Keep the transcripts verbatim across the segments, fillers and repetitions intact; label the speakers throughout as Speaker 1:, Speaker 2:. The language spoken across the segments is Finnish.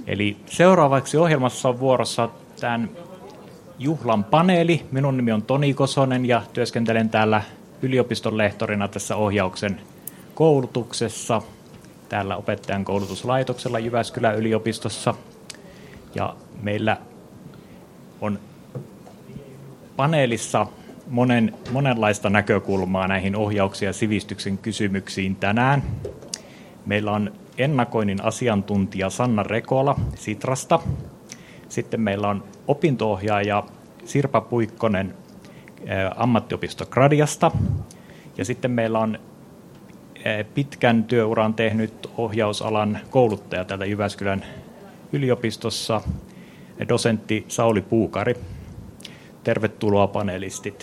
Speaker 1: Eli seuraavaksi ohjelmassa on vuorossa tämän juhlan paneeli. Minun nimi on Toni Kosonen ja työskentelen täällä yliopiston lehtorina tässä ohjauksen koulutuksessa täällä opettajan koulutuslaitoksella Jyväskylän yliopistossa. Ja meillä on paneelissa monen, monenlaista näkökulmaa näihin ohjauksen ja sivistyksen kysymyksiin tänään. Meillä on ennakoinnin asiantuntija Sanna Rekola Sitrasta. Sitten meillä on opinto-ohjaaja Sirpa Puikkonen ammattiopisto Gradiasta. Ja sitten meillä on pitkän työuran tehnyt ohjausalan kouluttaja täällä Jyväskylän yliopistossa, dosentti Sauli Puukari. Tervetuloa panelistit.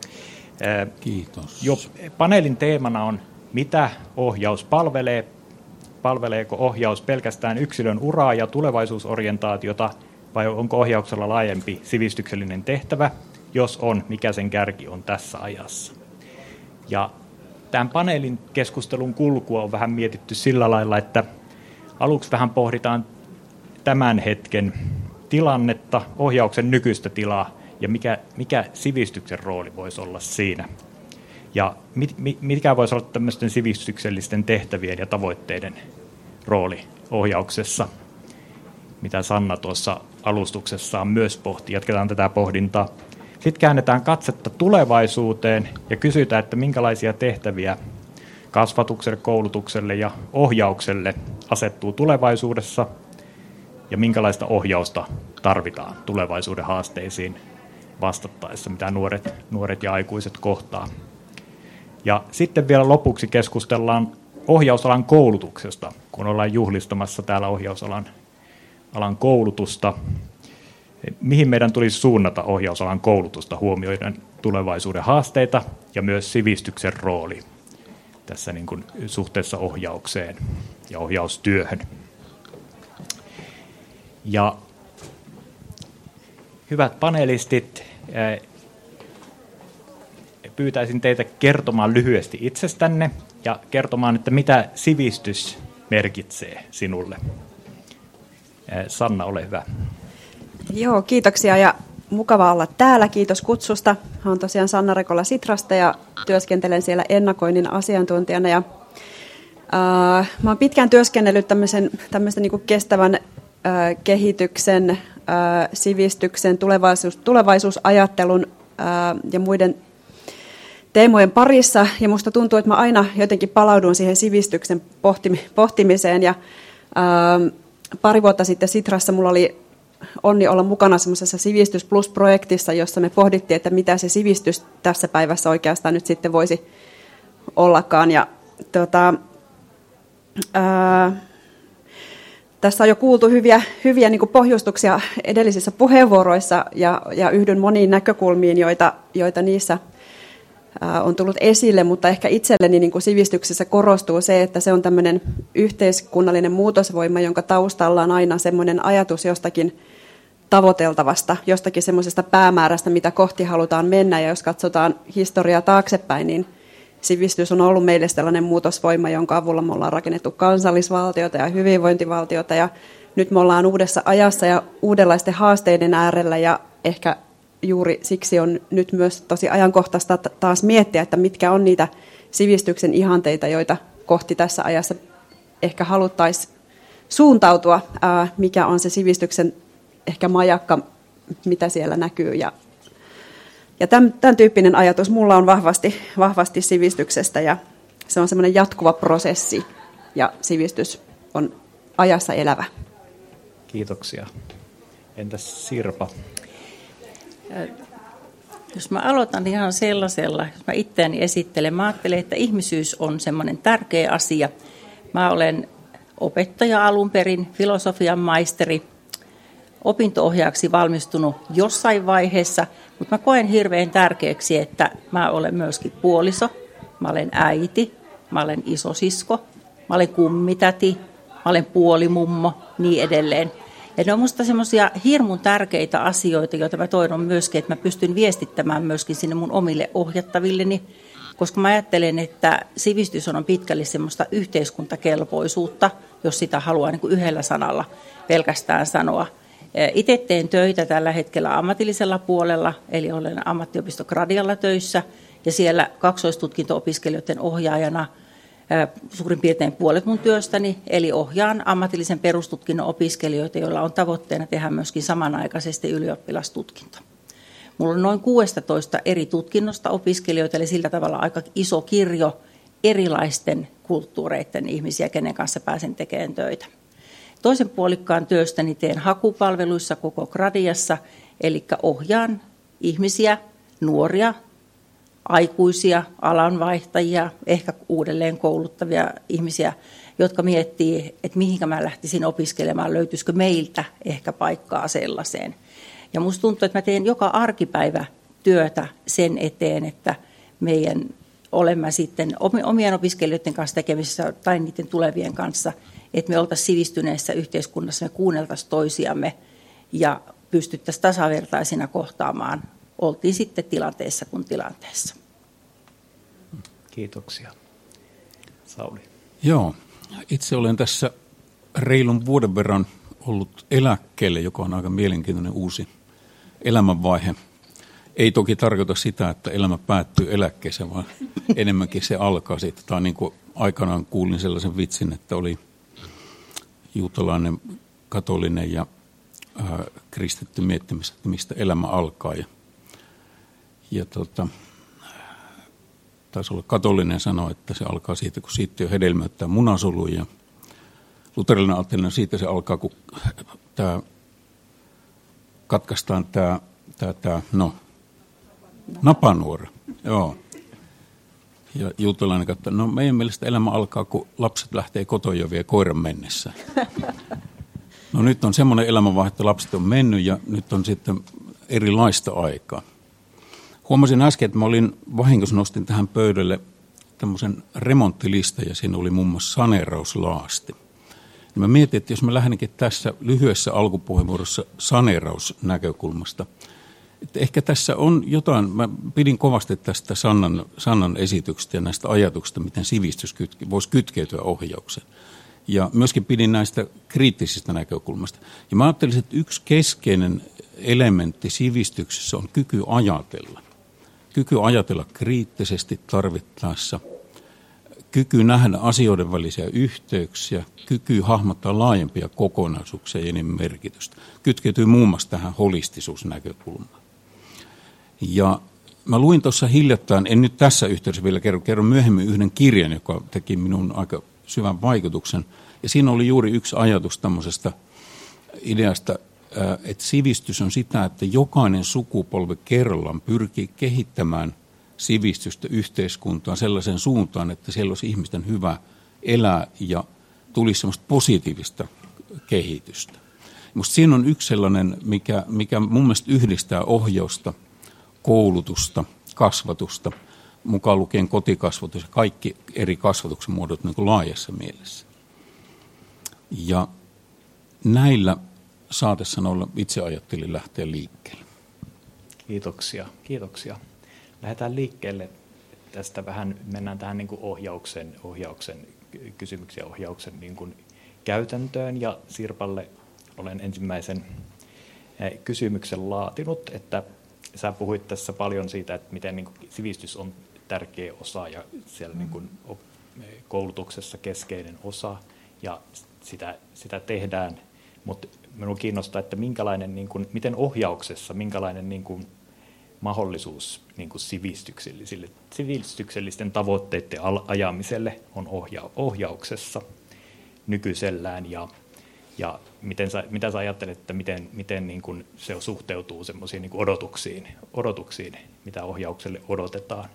Speaker 2: Kiitos.
Speaker 1: Jo, paneelin teemana on, mitä ohjaus palvelee. Palveleeko ohjaus pelkästään yksilön uraa ja tulevaisuusorientaatiota, vai onko ohjauksella laajempi sivistyksellinen tehtävä? Jos on, mikä sen kärki on tässä ajassa? Ja tämän paneelin keskustelun kulkua on vähän mietitty sillä lailla, että aluksi vähän pohditaan tämän hetken tilannetta, ohjauksen nykyistä tilaa ja mikä, mikä sivistyksen rooli voisi olla siinä. Ja mit, mikä voisi olla tämmöisten sivistyksellisten tehtävien ja tavoitteiden rooli ohjauksessa, mitä Sanna tuossa alustuksessaan myös pohti. Jatketaan tätä pohdintaa. Sitten käännetään katsetta tulevaisuuteen ja kysytään, että minkälaisia tehtäviä kasvatukselle, koulutukselle ja ohjaukselle asettuu tulevaisuudessa ja minkälaista ohjausta tarvitaan tulevaisuuden haasteisiin vastattaessa, mitä nuoret, nuoret ja aikuiset kohtaa. Ja sitten vielä lopuksi keskustellaan ohjausalan koulutuksesta, kun ollaan juhlistamassa täällä ohjausalan alan koulutusta. Mihin meidän tulisi suunnata ohjausalan koulutusta huomioiden tulevaisuuden haasteita ja myös sivistyksen rooli tässä niin kuin suhteessa ohjaukseen ja ohjaustyöhön. Ja hyvät panelistit, pyytäisin teitä kertomaan lyhyesti itsestänne ja kertomaan, että mitä sivistys merkitsee sinulle. Sanna, ole hyvä.
Speaker 3: Joo, kiitoksia ja mukava olla täällä. Kiitos kutsusta. Olen tosiaan Sanna Rekola Sitrasta ja työskentelen siellä ennakoinnin asiantuntijana. Ja, äh, mä olen pitkään työskennellyt tämmöisen, tämmöisen niin kuin kestävän äh, kehityksen, äh, sivistyksen, tulevaisuus, tulevaisuusajattelun äh, ja muiden teemojen parissa, ja musta tuntuu, että mä aina jotenkin palaudun siihen sivistyksen pohtimiseen, ja ää, pari vuotta sitten Sitrassa mulla oli onni olla mukana semmoisessa Sivistys Plus-projektissa, jossa me pohdittiin, että mitä se sivistys tässä päivässä oikeastaan nyt sitten voisi ollakaan, ja tota, ää, tässä on jo kuultu hyviä, hyviä niin kuin pohjustuksia edellisissä puheenvuoroissa, ja, ja yhdyn moniin näkökulmiin, joita, joita niissä on tullut esille, mutta ehkä itselleni niin kuin sivistyksessä korostuu se, että se on tämmöinen yhteiskunnallinen muutosvoima, jonka taustalla on aina semmoinen ajatus jostakin tavoiteltavasta, jostakin semmoisesta päämäärästä, mitä kohti halutaan mennä. Ja jos katsotaan historiaa taaksepäin, niin sivistys on ollut meille sellainen muutosvoima, jonka avulla me ollaan rakennettu kansallisvaltiota ja hyvinvointivaltiota. Ja nyt me ollaan uudessa ajassa ja uudenlaisten haasteiden äärellä, ja ehkä juuri siksi on nyt myös tosi ajankohtaista taas miettiä, että mitkä on niitä sivistyksen ihanteita, joita kohti tässä ajassa ehkä haluttaisiin suuntautua, ää, mikä on se sivistyksen ehkä majakka, mitä siellä näkyy. Ja, ja tämän, tämän tyyppinen ajatus mulla on vahvasti, vahvasti sivistyksestä, ja se on semmoinen jatkuva prosessi, ja sivistys on ajassa elävä.
Speaker 1: Kiitoksia. Entäs Sirpa?
Speaker 4: Jos mä aloitan ihan sellaisella, jos mä itseäni esittelen, mä ajattelen, että ihmisyys on semmoinen tärkeä asia. Mä olen opettaja alun perin, filosofian maisteri, opinto-ohjaajaksi valmistunut jossain vaiheessa, mutta mä koen hirveän tärkeäksi, että mä olen myöskin puoliso, mä olen äiti, mä olen isosisko, mä olen kummitäti, mä olen puolimummo, niin edelleen. Ja ne on minusta semmoisia hirmun tärkeitä asioita, joita mä toivon myöskin, että mä pystyn viestittämään myöskin sinne mun omille ohjattavilleni, koska mä ajattelen, että sivistys on pitkälle semmoista yhteiskuntakelpoisuutta, jos sitä haluaa niin kuin yhdellä sanalla pelkästään sanoa. Itse teen töitä tällä hetkellä ammatillisella puolella, eli olen ammattiopisto Gradialla töissä, ja siellä kaksoistutkinto-opiskelijoiden ohjaajana suurin piirtein puolet mun työstäni, eli ohjaan ammatillisen perustutkinnon opiskelijoita, joilla on tavoitteena tehdä myöskin samanaikaisesti ylioppilastutkinto. Mulla on noin kuusitoista eri tutkinnosta opiskelijoita, eli sillä tavalla aika iso kirjo erilaisten kulttuureiden ihmisiä, kenen kanssa pääsen tekemään töitä. Toisen puolikkaan työstäni teen hakupalveluissa koko Gradiassa, eli ohjaan ihmisiä, nuoria, aikuisia, alanvaihtajia, ehkä uudelleen kouluttavia ihmisiä, jotka miettii, että mihinkä mä lähtisin opiskelemaan, löytyisikö meiltä ehkä paikkaa sellaiseen. Ja musta tuntuu, että mä teen joka arkipäivä työtä sen eteen, että meidän olemme sitten omien opiskelijoiden kanssa tekemisissä tai niiden tulevien kanssa, että me oltaisiin sivistyneessä yhteiskunnassa, me kuunneltaisiin toisiamme ja pystyttäisiin tasavertaisina kohtaamaan. Oltiin sitten tilanteessa kuin tilanteessa.
Speaker 1: Kiitoksia. Sauli.
Speaker 2: Joo, itse olen tässä reilun vuoden verran ollut eläkkeelle, joka on aika mielenkiintoinen uusi elämänvaihe. Ei toki tarkoita sitä, että elämä päättyy eläkkeeseen, vaan enemmänkin se alkaa siitä. Tai niin kuin aikanaan kuulin sellaisen vitsin, että oli juutalainen, katolinen ja ää, kristitty miettimässä, että mistä elämä alkaa. Ja, ja tota, taisi olla katolinen sanoa, että se alkaa siitä, kun siitä jo hedelmöittää munasolu. Ja luterilainen ajattelee, siitä se alkaa, kun tämä katkaistaan tämä, tämä, tämä no, napanuora. Joo. Ja juutalainen katsoo, no meidän mielestä elämä alkaa, kun lapset lähtee kotoa jo vielä koiran mennessä. No nyt on semmoinen elämänvaihe, että lapset on mennyt ja nyt on sitten erilaista aikaa. Huomasin äsken, että mä olin vahingossa nostin tähän pöydälle tämmöisen remonttilista ja siinä oli muun muassa saneerauslaasti. Ja mä mietin, että jos mä lähdenkin tässä lyhyessä alkupuheenvuorossa saneerausnäkökulmasta, että ehkä tässä on jotain, mä pidin kovasti tästä Sannan, Sannan esityksestä ja näistä ajatuksista, miten sivistys kytke, voisi kytkeytyä ohjaukseen. Ja myöskin pidin näistä kriittisistä näkökulmasta. Ja mä ajattelisin, että yksi keskeinen elementti sivistyksessä on kyky ajatella. Kyky ajatella kriittisesti tarvittaessa, kyky nähdä asioiden välisiä yhteyksiä, kyky hahmottaa laajempia kokonaisuuksia ja niiden merkitystä. Kytkeytyy muun muassa tähän holistisuusnäkökulmaan. Ja mä luin tuossa hiljattain, en nyt tässä yhteydessä vielä kerro, kerron myöhemmin yhden kirjan, joka teki minun aika syvän vaikutuksen. Ja siinä oli juuri yksi ajatus tämmöisestä ideasta, että sivistys on sitä, että jokainen sukupolvi kerrallaan pyrkii kehittämään sivistystä yhteiskuntaan sellaisen suuntaan, että siellä olisi ihmisten hyvä elää ja tulisi semmoista positiivista kehitystä. Musta siinä on yksi sellainen, mikä, mikä mun mielestä yhdistää ohjausta, koulutusta, kasvatusta, mukaan lukien kotikasvatus ja kaikki eri kasvatuksen muodot niin kuin laajassa mielessä. Ja näillä saatesanoilla itse ajattelin lähteä liikkeelle.
Speaker 1: Kiitoksia, kiitoksia. Lähdetään liikkeelle tästä vähän, mennään tähän niin kuin ohjauksen, ohjauksen kysymyksiä, ohjauksen niin kuin käytäntöön. Ja Sirpalle olen ensimmäisen kysymyksen laatinut, että sä puhuit tässä paljon siitä, että miten niin kuin sivistys on tärkeä osa ja siellä niin kuin koulutuksessa keskeinen osa ja sitä, sitä tehdään, mutta minua kiinnostaa, että minkälainen, niin kuin, miten ohjauksessa, minkälainen niin kuin, mahdollisuus niin kuin sivistyksellisille, sivistyksellisten tavoitteiden ajamiselle on ohja, ohjauksessa nykyisellään ja, ja miten sä, mitä sä ajattelet, että miten, miten niin kuin se suhteutuu semmoisiin niin kuin odotuksiin, odotuksiin, mitä ohjaukselle odotetaan?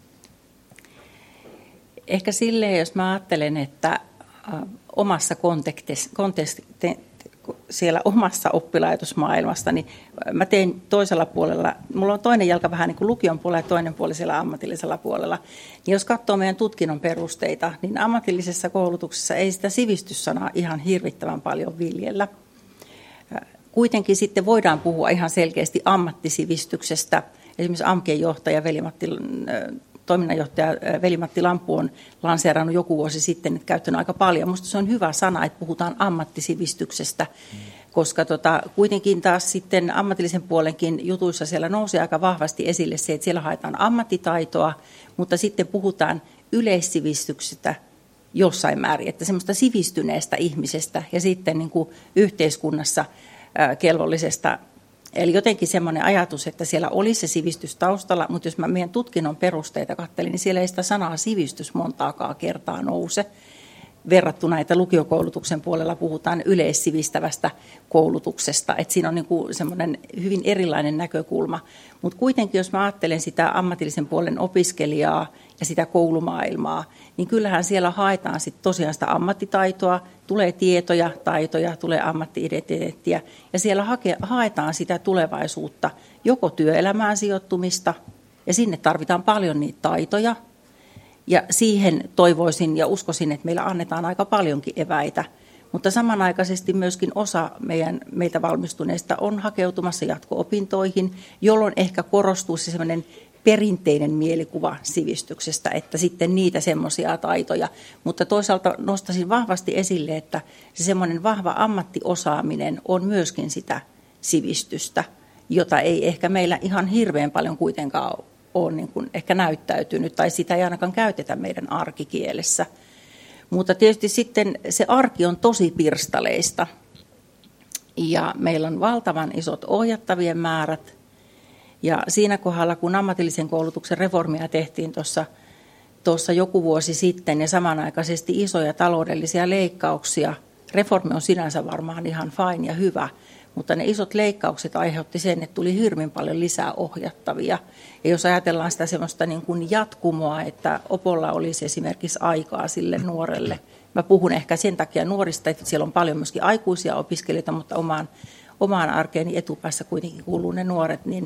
Speaker 4: Ehkä silleen, jos mä ajattelen, että omassa kontekstissa, siellä omassa oppilaitosmaailmassa, niin mä tein toisella puolella, mulla on toinen jalka vähän niin kuin lukion puolella ja toinen puoli siellä ammatillisella puolella. Niin jos katsoo meidän tutkinnon perusteita, niin ammatillisessa koulutuksessa ei sitä sivistyssanaa ihan hirvittävän paljon viljellä. Kuitenkin sitten voidaan puhua ihan selkeästi ammattisivistyksestä. Esimerkiksi A M K:n johtaja Veli-Matti toiminnanjohtaja Veli-Matti Lampu on lanseerannut joku vuosi sitten, että käyttänyt aika paljon. Minusta se on hyvä sana, että puhutaan ammattisivistyksestä, mm. koska tota, kuitenkin taas sitten ammatillisen puolenkin jutuissa siellä nousee aika vahvasti esille se, että siellä haetaan ammattitaitoa, mutta sitten puhutaan yleissivistyksestä jossain määrin, että semmoista sivistyneestä ihmisestä ja sitten niin kuin yhteiskunnassa ää, kelvollisesta. Eli jotenkin semmoinen ajatus, että siellä olisi se sivistys taustalla, mutta jos mä meidän tutkinnon perusteita katselin, niin siellä ei sitä sanaa sivistys montaakaan kertaa nouse. Verrattuna, että lukiokoulutuksen puolella puhutaan yleissivistävästä koulutuksesta, että siinä on niin kuin semmoinen hyvin erilainen näkökulma. Mutta kuitenkin, jos mä ajattelen sitä ammatillisen puolen opiskelijaa ja sitä koulumaailmaa, niin kyllähän siellä haetaan sitten tosiaan sitä ammattitaitoa, tulee tietoja, taitoja, tulee ammatti-identiteettiä, ja siellä hake, haetaan sitä tulevaisuutta, joko työelämään sijoittumista, ja sinne tarvitaan paljon niitä taitoja, ja siihen toivoisin ja uskoisin, että meillä annetaan aika paljonkin eväitä, mutta samanaikaisesti myöskin osa meidän, meiltä valmistuneista on hakeutumassa jatko-opintoihin, jolloin ehkä korostuu se sellainen perinteinen mielikuva sivistyksestä, että sitten niitä semmoisia taitoja. Mutta toisaalta nostaisin vahvasti esille, että se semmoinen vahva ammattiosaaminen on myöskin sitä sivistystä, jota ei ehkä meillä ihan hirveän paljon kuitenkaan ole. on niin kuin ehkä näyttäytynyt, tai sitä ei ainakaan käytetä meidän arkikielessä. Mutta tietysti sitten se arki on tosi pirstaleista, ja meillä on valtavan isot ohjattavien määrät, ja siinä kohdalla, kun ammatillisen koulutuksen reformia tehtiin tuossa, tuossa joku vuosi sitten, ja samanaikaisesti isoja taloudellisia leikkauksia, reformi on sinänsä varmaan ihan fine ja hyvä, mutta ne isot leikkaukset aiheutti sen, että tuli hirveän paljon lisää ohjattavia. Ja jos ajatellaan sitä semmoista niin kuin jatkumoa, että opolla olisi esimerkiksi aikaa sille nuorelle. Mä puhun ehkä sen takia nuorista, että siellä on paljon myöskin aikuisia opiskelijoita, mutta omaan, omaan arkeeni etupäässä kuitenkin kuuluu ne nuoret, niin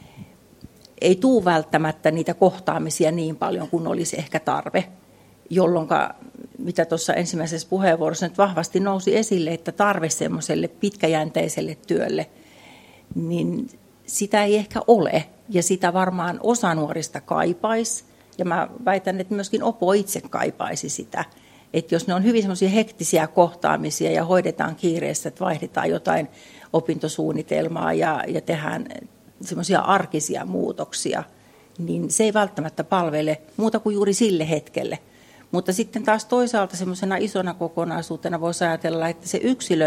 Speaker 4: ei tule välttämättä niitä kohtaamisia niin paljon kuin olisi ehkä tarve, jolloin, mitä tuossa ensimmäisessä puheenvuorossa nyt vahvasti nousi esille, että tarve semmoiselle pitkäjänteiselle työlle, niin sitä ei ehkä ole. Ja sitä varmaan osa nuorista kaipaisi, ja mä väitän, että myöskin Opo itse kaipaisi sitä. Että jos ne on hyvin semmoisia hektisiä kohtaamisia ja hoidetaan kiireessä, että vaihdetaan jotain opintosuunnitelmaa ja, ja tehdään semmoisia arkisia muutoksia, niin se ei välttämättä palvele muuta kuin juuri sille hetkelle. Mutta sitten taas toisaalta semmoisena isona kokonaisuutena voisi ajatella, että se yksilö,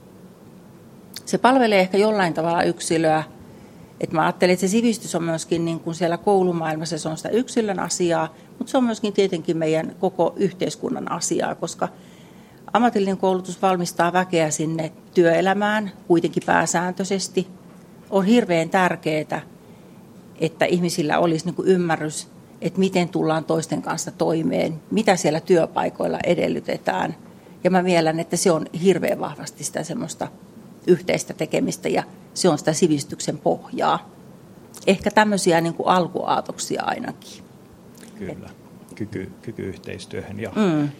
Speaker 4: se palvelee ehkä jollain tavalla yksilöä. Että mä ajattelen, että se sivistys on myöskin niin kuin siellä koulumaailmassa, se on sitä yksilön asiaa, mutta se on myöskin tietenkin meidän koko yhteiskunnan asiaa, koska ammatillinen koulutus valmistaa väkeä sinne työelämään kuitenkin pääsääntöisesti. On hirveän tärkeää, että ihmisillä olisi niin kuin ymmärrys, että miten tullaan toisten kanssa toimeen, mitä siellä työpaikoilla edellytetään. Ja mä mielän, että se on hirveän vahvasti sitä semmoista yhteistä tekemistä ja se on sitä sivistyksen pohjaa. Ehkä tämmöisiä niin kuin alkuaatoksia ainakin.
Speaker 1: Kyllä, kyky, kyky yhteistyöhön. Ja
Speaker 4: mm.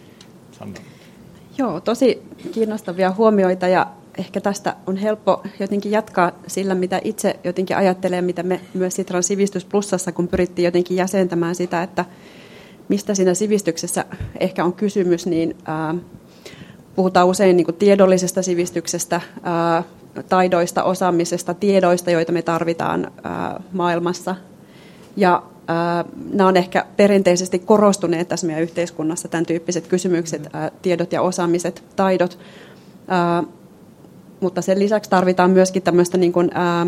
Speaker 3: Joo, tosi kiinnostavia huomioita ja ehkä tästä on helppo jotenkin jatkaa sillä, mitä itse jotenkin ajattelee, mitä me myös Sitran Sivistys Plussassa, kun pyrittiin jotenkin jäsentämään sitä, että mistä siinä sivistyksessä ehkä on kysymys, niin ää, puhutaan usein niin kuin tiedollisesta sivistyksestä, ää, taidoista, osaamisesta, tiedoista, joita me tarvitaan ää, maailmassa. Ja ää, nämä on ehkä perinteisesti korostuneet tässä meidän yhteiskunnassa, tämän tyyppiset kysymykset, ää, tiedot ja osaamiset, taidot. Ää, mutta sen lisäksi tarvitaan myöskin tämmöistä niin kuin, ää,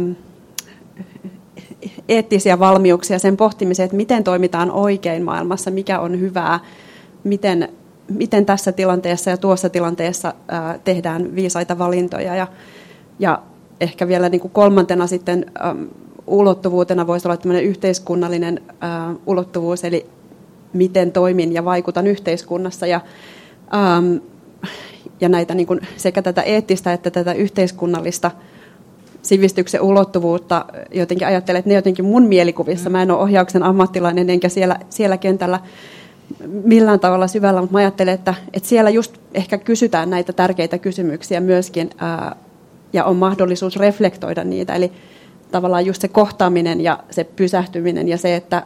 Speaker 3: eettisiä valmiuksia sen pohtimiseen, että miten toimitaan oikein maailmassa, mikä on hyvää, miten, miten tässä tilanteessa ja tuossa tilanteessa ää, tehdään viisaita valintoja. Ja, ja ehkä vielä niin kuin kolmantena sitten äm, ulottuvuutena voisi olla tämmöinen yhteiskunnallinen ää, ulottuvuus, eli miten toimin ja vaikutan yhteiskunnassa. Ja, äm, ja näitä niin kuin sekä tätä eettistä että tätä yhteiskunnallista sivistyksen ulottuvuutta jotenkin ajattelen, että ne jotenkin mun mielikuvissa, mä en ole ohjauksen ammattilainen enkä siellä, siellä kentällä millään tavalla syvällä, mutta mä ajattelen, että, että siellä just ehkä kysytään näitä tärkeitä kysymyksiä myöskin ää, ja on mahdollisuus reflektoida niitä, eli tavallaan just se kohtaaminen ja se pysähtyminen ja se, että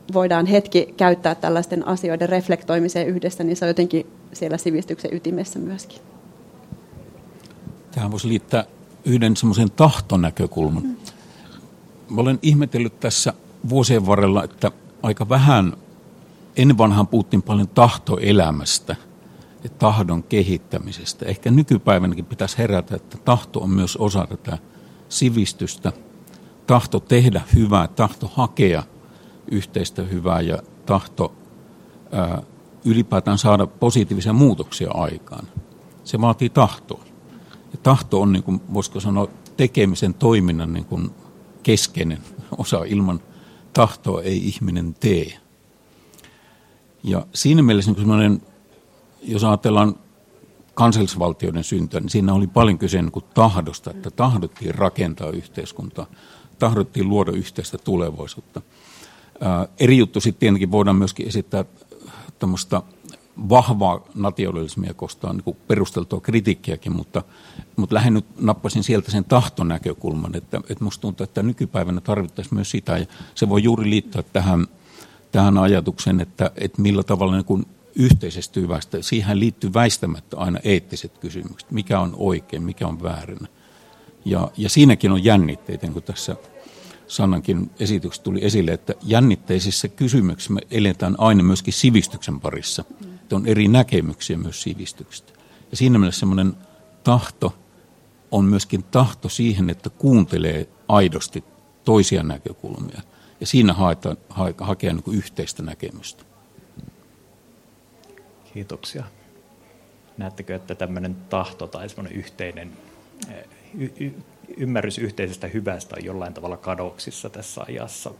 Speaker 3: voidaan hetki käyttää tällaisten asioiden reflektoimiseen yhdessä, niin se on jotenkin siellä sivistyksen ytimessä myöskin.
Speaker 2: Tähän voisi liittää yhden semmoisen tahtonäkökulman. Mm. Mä olen ihmetellyt tässä vuosien varrella, että aika vähän, ennen vanhaan puhuttiin paljon tahtoelämästä ja tahdon kehittämisestä. Ehkä nykypäivänäkin pitäisi herätä, että tahto on myös osa tätä sivistystä. Tahto tehdä hyvää, tahto hakea yhteistä hyvää ja tahto ää, ylipäätään saada positiivisia muutoksia aikaan. Se vaatii tahtoa. Ja tahto on, niin kuin, voisiko sanoa, tekemisen toiminnan niin kuin keskeinen osa. Ilman tahtoa ei ihminen tee. Ja siinä mielessä, niin jos ajatellaan kansallisvaltioiden syntyä, niin siinä oli paljon kyse niin kuin tahdosta, että tahdottiin rakentaa yhteiskuntaa, tahdottiin luoda yhteistä tulevaisuutta. Ää, eri juttu sitten tietenkin voidaan myöskin esittää tämmöistä vahvaa nationalismia kostaan niin kuin perusteltua kritiikkiäkin, mutta, mutta lähden nyt nappasin sieltä sen tahtonäkökulman, että, että musta tuntuu, että nykypäivänä tarvittaisiin myös sitä, ja se voi juuri liittyä tähän, tähän ajatukseen, että, että millä tavalla niin kuin yhteisestä hyvästä, siihen liittyy väistämättä aina eettiset kysymykset, mikä on oikein, mikä on väärin. Ja, ja siinäkin on jännitteitä, niin kuin tässä Sannankin esityksessä tuli esille, että jännitteisissä kysymyksissä me eletään aina myöskin sivistyksen parissa. Että on eri näkemyksiä myös sivistyksestä. Ja siinä mielessä semmoinen tahto on myöskin tahto siihen, että kuuntelee aidosti toisia näkökulmia. Ja siinä haetaan, ha, hakea niin kuin yhteistä näkemystä.
Speaker 1: Kiitoksia. Näettekö, että tämmöinen tahto tai semmoinen yhteinen y- y- ymmärrys yhteisestä hyvästä on jollain tavalla kadoksissa tässä ajassa?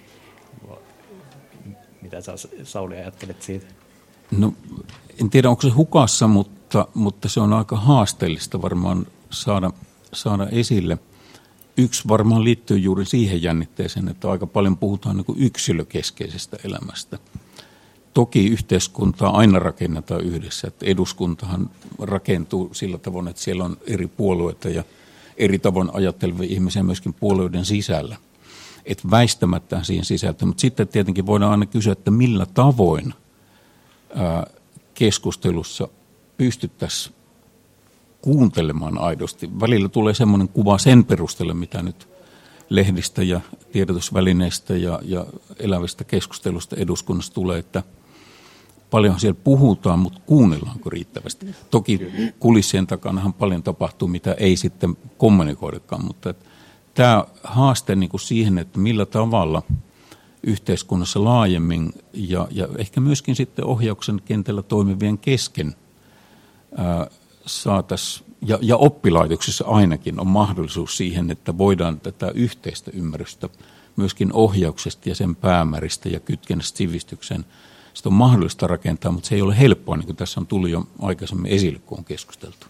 Speaker 1: Mitä sä, Sauli, ajattelet siitä?
Speaker 2: No, en tiedä, onko se hukassa, mutta, mutta se on aika haasteellista varmaan saada, saada esille. Yksi varmaan liittyy juuri siihen jännitteeseen, että aika paljon puhutaan niin kuin yksilökeskeisestä elämästä. Toki yhteiskuntaa aina rakennetaan yhdessä, että eduskuntahan rakentuu sillä tavoin, että siellä on eri puolueita ja eri tavoin ajattelevia ihmisiä myöskin puolueiden sisällä. Että väistämättä siihen sisältöön, mutta sitten tietenkin voidaan aina kysyä, että millä tavoin ää, keskustelussa pystyttäisiin kuuntelemaan aidosti. Välillä tulee semmoinen kuva sen perusteella, mitä nyt lehdistä ja tiedotusvälineistä ja, ja elävistä keskustelusta eduskunnassa tulee, että paljon siellä puhutaan, mutta kuunnellaanko riittävästi. Toki kulissien takanahan paljon tapahtuu, mitä ei sitten kommunikoidakaan, mutta tämä haaste niin kuin siihen, että millä tavalla yhteiskunnassa laajemmin ja, ja ehkä myöskin sitten ohjauksen kentällä toimivien kesken ää, saataisiin, ja, ja oppilaitoksissa ainakin on mahdollisuus siihen, että voidaan tätä yhteistä ymmärrystä myöskin ohjauksesta ja sen päämääristä ja kytkennästä sivistykseen. Sitä on mahdollista rakentaa, mutta se ei ole helppoa, niin kuin tässä on tullut jo aikaisemmin esille, kun on keskusteltu.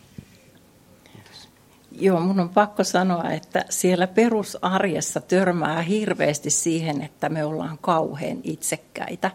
Speaker 4: Joo, mun on pakko sanoa, että siellä perusarjessa törmää hirveästi siihen, että me ollaan kauhean itsekkäitä.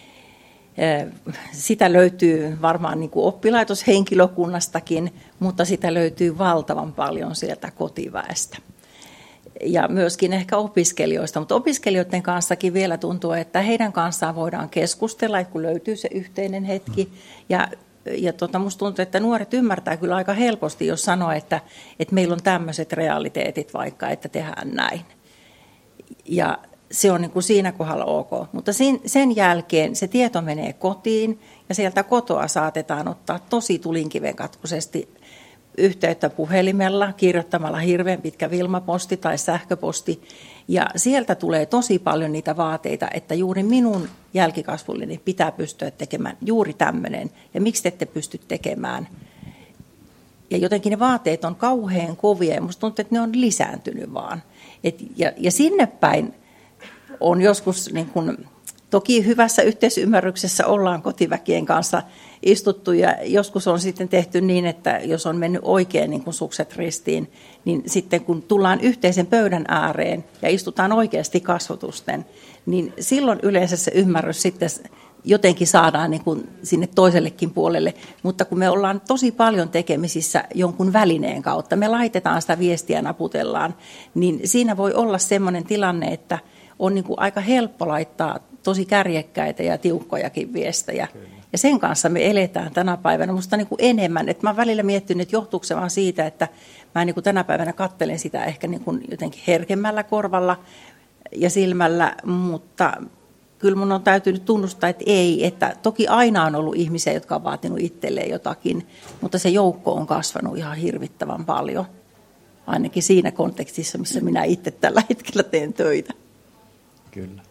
Speaker 4: Sitä löytyy varmaan niin kuin oppilaitoshenkilökunnastakin, mutta sitä löytyy valtavan paljon sieltä kotiväestä. Ja myöskin ehkä opiskelijoista, mutta opiskelijoiden kanssakin vielä tuntuu, että heidän kanssaan voidaan keskustella, kun löytyy se yhteinen hetki. Ja, ja tota, musta tuntuu, että nuoret ymmärtää kyllä aika helposti, jos sanoo, että, että meillä on tämmöiset realiteetit vaikka, että tehdään näin. Ja se on niin kuin siinä kohdalla ok. Mutta sen jälkeen se tieto menee kotiin ja sieltä kotoa saatetaan ottaa tosi tulinkivenkatkuisesti yhteyttä puhelimella, kirjoittamalla hirveän pitkä Vilma-posti tai sähköposti. Ja sieltä tulee tosi paljon niitä vaateita, että juuri minun jälkikasvulleni pitää pystyä tekemään juuri tämmöinen. Ja miksi te ette pysty tekemään? Ja jotenkin ne vaateet on kauhean kovia ja musta tuntuu, että ne on lisääntynyt vaan. Et, ja, ja sinne päin on joskus, niin kun, toki hyvässä yhteisymmärryksessä ollaan kotiväkien kanssa istuttu ja joskus on sitten tehty niin, että jos on mennyt oikein niin kuin sukset ristiin, niin sitten kun tullaan yhteisen pöydän ääreen ja istutaan oikeasti kasvotusten, niin silloin yleensä se ymmärrys sitten jotenkin saadaan niin kuin sinne toisellekin puolelle, mutta kun me ollaan tosi paljon tekemisissä jonkun välineen kautta, me laitetaan sitä viestiä ja naputellaan, niin siinä voi olla semmoinen tilanne, että on niin kuin aika helppo laittaa tosi kärjekkäitä ja tiukkojakin viestejä. Kyllä. Ja sen kanssa me eletään tänä päivänä musta niin kuin enemmän. Et mä oon välillä miettinyt, että johtuuko se vaan siitä, että mä niin kuin tänä päivänä katselen sitä ehkä niin kuin jotenkin herkemmällä korvalla ja silmällä, mutta kyllä mun on täytynyt tunnustaa, että ei, että toki aina on ollut ihmisiä, jotka on vaatinut itselleen jotakin, mutta se joukko on kasvanut ihan hirvittävän paljon, ainakin siinä kontekstissa, missä minä itse tällä hetkellä teen töitä.
Speaker 1: Kyllä.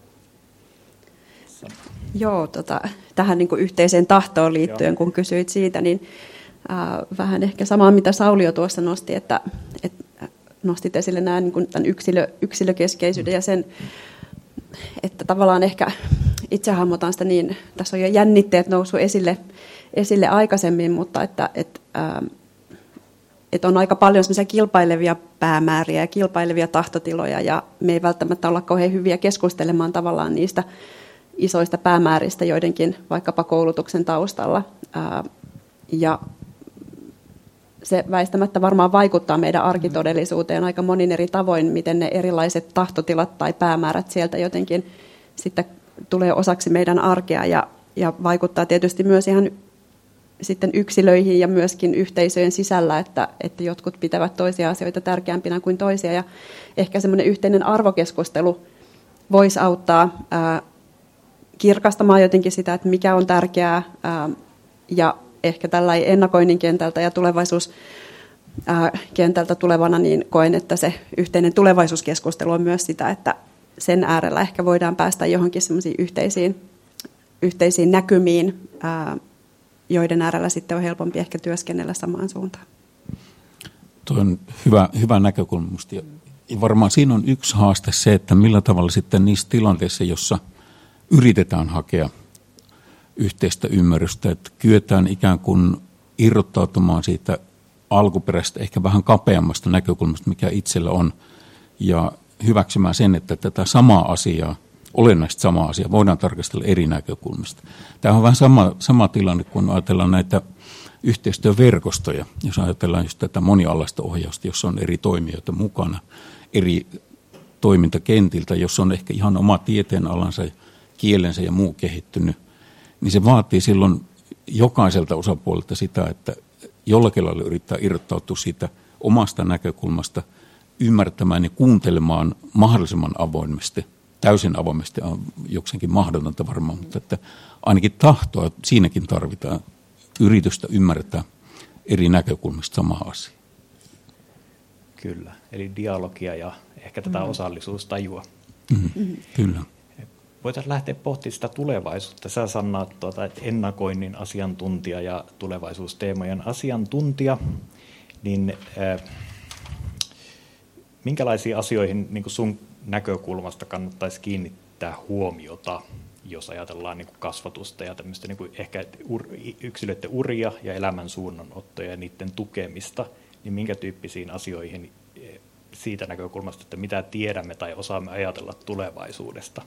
Speaker 3: Joo, tota, tähän niin kuin yhteiseen tahtoon liittyen, Joo. kun kysyit siitä, niin äh, vähän ehkä samaa, mitä Sauli jo tuossa nosti, että, että nostit esille nämä niin kuin tämän yksilö, yksilökeskeisyyden ja sen, että tavallaan ehkä itse hahmotan sitä niin, tässä on jo jännitteet noussut esille, esille aikaisemmin, mutta että, että, äh, että on aika paljon semmoisia kilpailevia päämääriä ja kilpailevia tahtotiloja, ja me ei välttämättä olla kauhean hyviä keskustelemaan tavallaan niistä isoista päämääristä joidenkin vaikkapa koulutuksen taustalla. Ää, ja se väistämättä varmaan vaikuttaa meidän arkitodellisuuteen aika monin eri tavoin, miten ne erilaiset tahtotilat tai päämäärät sieltä jotenkin sitten tulee osaksi meidän arkea ja, ja vaikuttaa tietysti myös ihan sitten yksilöihin ja myöskin yhteisöjen sisällä, että, että jotkut pitävät toisia asioita tärkeämpinä kuin toisia. Ja ehkä semmoinen yhteinen arvokeskustelu voisi auttaa ää, kirkastamaan jotenkin sitä, että mikä on tärkeää, ää, ja ehkä tällainen ennakoinnin kentältä ja tulevaisuuskentältä tulevana, niin koen, että se yhteinen tulevaisuuskeskustelu on myös sitä, että sen äärellä ehkä voidaan päästä johonkin semmoisiin yhteisiin, yhteisiin näkymiin, ää, joiden äärellä sitten on helpompi ehkä työskennellä samaan suuntaan.
Speaker 2: Tuo on hyvä, hyvä näkökulma. Ja varmaan siinä on yksi haaste se, että millä tavalla sitten niissä tilanteissa, jossa yritetään hakea yhteistä ymmärrystä, että kyetään ikään kuin irrottautumaan siitä alkuperäisestä, ehkä vähän kapeammasta näkökulmasta, mikä itsellä on, ja hyväksymään sen, että tätä samaa asiaa, olennaista samaa asiaa, voidaan tarkastella eri näkökulmista. Tämä on vähän sama, sama tilanne, kun ajatellaan näitä yhteistyöverkostoja, jos ajatellaan just tätä monialaista ohjausta, jossa on eri toimijoita mukana, eri toimintakentiltä, jossa on ehkä ihan oma tieteenalansa, kielensä ja muu kehittynyt, niin se vaatii silloin jokaiselta osapuolelta sitä, että jollakin lailla yrittää irrottautua siitä omasta näkökulmasta, ymmärtämään ja kuuntelemaan mahdollisimman avoimesti. Täysin avoimesti on jokseenkin mahdotonta varmaan, mutta että ainakin tahtoa siinäkin tarvitaan, yritystä ymmärtää eri näkökulmista samaa asiaa.
Speaker 1: Kyllä, eli dialogia ja ehkä tätä mm-hmm. osallisuustajua.
Speaker 2: Mm-hmm. Kyllä.
Speaker 1: Voitaisiin lähteä pohtimaan sitä tulevaisuutta. Sä Sanna, tuota, ennakoinnin asiantuntija ja tulevaisuusteemojen asiantuntija, niin äh, minkälaisiin asioihin niin kuin sun näkökulmasta kannattaisi kiinnittää huomiota, jos ajatellaan niin kuin kasvatusta ja tämmöistä niin kuin ehkä ur, yksilöiden uria ja elämän suunnanottoja ja niiden tukemista, niin minkä tyyppisiin asioihin siitä näkökulmasta, että mitä tiedämme tai osaamme ajatella tulevaisuudesta?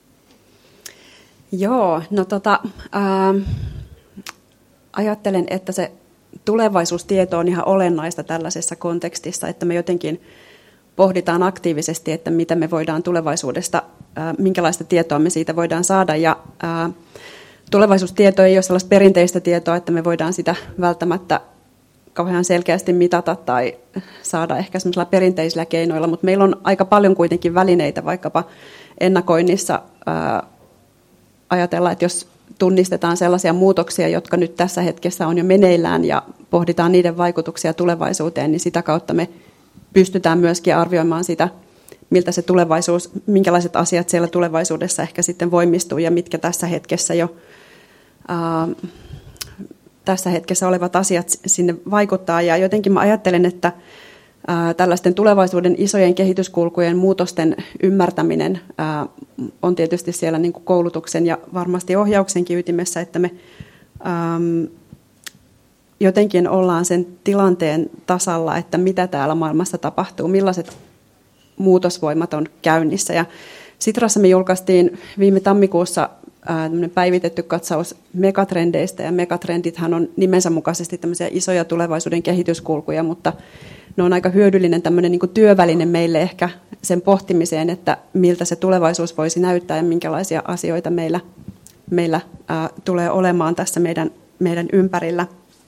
Speaker 3: Joo, no tota, ää, ajattelen, että se tulevaisuustieto on ihan olennaista tällaisessa kontekstissa, että me jotenkin pohditaan aktiivisesti, että mitä me voidaan tulevaisuudesta, ää, minkälaista tietoa me siitä voidaan saada. Ja ää, tulevaisuustieto ei ole sellaista perinteistä tietoa, että me voidaan sitä välttämättä kauhean selkeästi mitata tai saada ehkä semmoisilla perinteisillä keinoilla, mutta meillä on aika paljon kuitenkin välineitä vaikkapa ennakoinnissa ää, ajatella, että jos tunnistetaan sellaisia muutoksia, jotka nyt tässä hetkessä on jo meneillään ja pohditaan niiden vaikutuksia tulevaisuuteen, niin sitä kautta me pystytään myöskin arvioimaan sitä, miltä se tulevaisuus, minkälaiset asiat siellä tulevaisuudessa ehkä sitten voimistuu ja mitkä tässä hetkessä jo ää, tässä hetkessä olevat asiat sinne vaikuttaa. Ja jotenkin mä ajattelen, että ää, tällaisten tulevaisuuden isojen kehityskulkujen muutosten ymmärtäminen ää, on tietysti siellä niin kuin koulutuksen ja varmasti ohjauksenkin ytimessä, että me äm, jotenkin ollaan sen tilanteen tasalla, että mitä täällä maailmassa tapahtuu, millaiset muutosvoimat on käynnissä. Ja Sitrassa me julkaistiin viime tammikuussa ää, päivitetty katsaus megatrendeistä, ja megatrendithän on nimensä mukaisesti tämmöisiä isoja tulevaisuuden kehityskulkuja, mutta ne on aika hyödyllinen tämmöinen niin kuin työväline meille ehkä sen pohtimiseen, että miltä se tulevaisuus voisi näyttää ja minkälaisia asioita meillä, meillä ää, tulee olemaan tässä meidän, meidän ympärillä.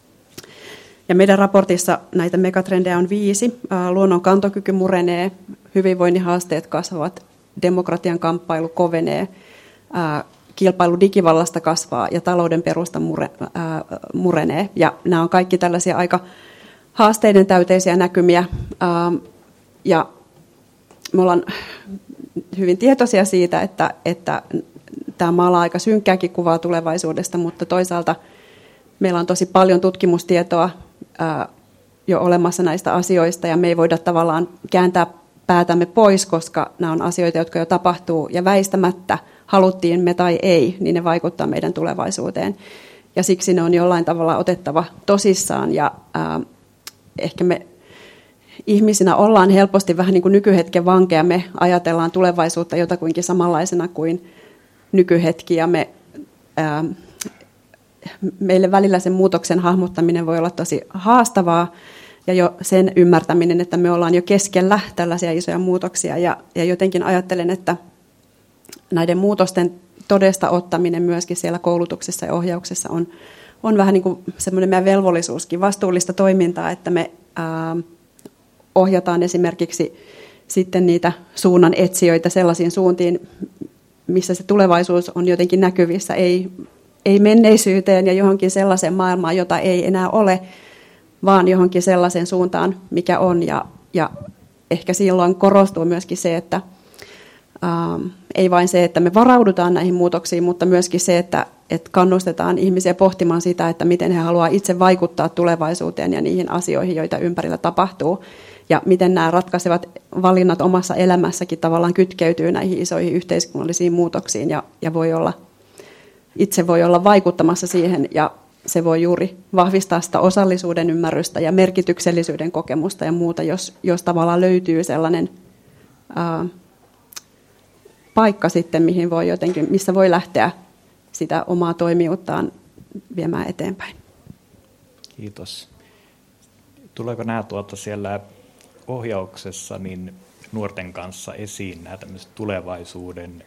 Speaker 3: Ja meidän raportissa näitä megatrendejä on viisi. Ää, luonnon kantokyky murenee, hyvinvoinnin haasteet kasvavat, demokratian kamppailu kovenee, ää, kilpailu digivallasta kasvaa ja talouden perusta mure, ää, murenee. Ja nämä on kaikki tällaisia aika haasteiden täyteisiä näkymiä. Ää, ja me ollaan hyvin tietoisia siitä, että, että tämä maalaa aika synkkääkin kuvaa tulevaisuudesta, mutta toisaalta meillä on tosi paljon tutkimustietoa ää, jo olemassa näistä asioista, ja me ei voida tavallaan kääntää päätämme pois, koska nämä on asioita, jotka jo tapahtuu, ja väistämättä, haluttiin me tai ei, niin ne vaikuttaa meidän tulevaisuuteen. Ja siksi ne on jollain tavalla otettava tosissaan, ja ää, ehkä me ihmisinä ollaan helposti vähän niin kuin nykyhetken vankeja. Me ajatellaan tulevaisuutta jotakuinkin samanlaisena kuin nykyhetki, ja me, ää, meille välillä sen muutoksen hahmottaminen voi olla tosi haastavaa, ja jo sen ymmärtäminen, että me ollaan jo keskellä tällaisia isoja muutoksia, ja, ja jotenkin ajattelen, että näiden muutosten todesta ottaminen myöskin siellä koulutuksessa ja ohjauksessa on, on vähän niin kuin semmoinen meidän velvollisuuskin, vastuullista toimintaa, että me ää, ohjataan esimerkiksi sitten niitä suunnan etsijöitä sellaisiin suuntiin, missä se tulevaisuus on jotenkin näkyvissä, ei, ei menneisyyteen ja johonkin sellaiseen maailmaan, jota ei enää ole, vaan johonkin sellaiseen suuntaan, mikä on. Ja, ja ehkä silloin korostuu myöskin se, että ää, ei vain se, että me varaudutaan näihin muutoksiin, mutta myöskin se, että, että kannustetaan ihmisiä pohtimaan sitä, että miten he haluavat itse vaikuttaa tulevaisuuteen ja niihin asioihin, joita ympärillä tapahtuu. Ja miten nämä ratkaisevat valinnat omassa elämässäkin tavallaan kytkeytyy näihin isoihin yhteiskunnallisiin muutoksiin ja, ja voi olla, itse voi olla vaikuttamassa siihen, ja se voi juuri vahvistaa sitä osallisuuden ymmärrystä ja merkityksellisyyden kokemusta ja muuta, jos, jos tavallaan löytyy sellainen ää, paikka sitten, mihin voi jotenkin, missä voi lähteä sitä omaa toimijuuttaan viemään eteenpäin.
Speaker 1: Kiitos. Tuleeko nämä tuota siellä ohjauksessa niin nuorten kanssa esiin nämä tämmöiset tulevaisuuden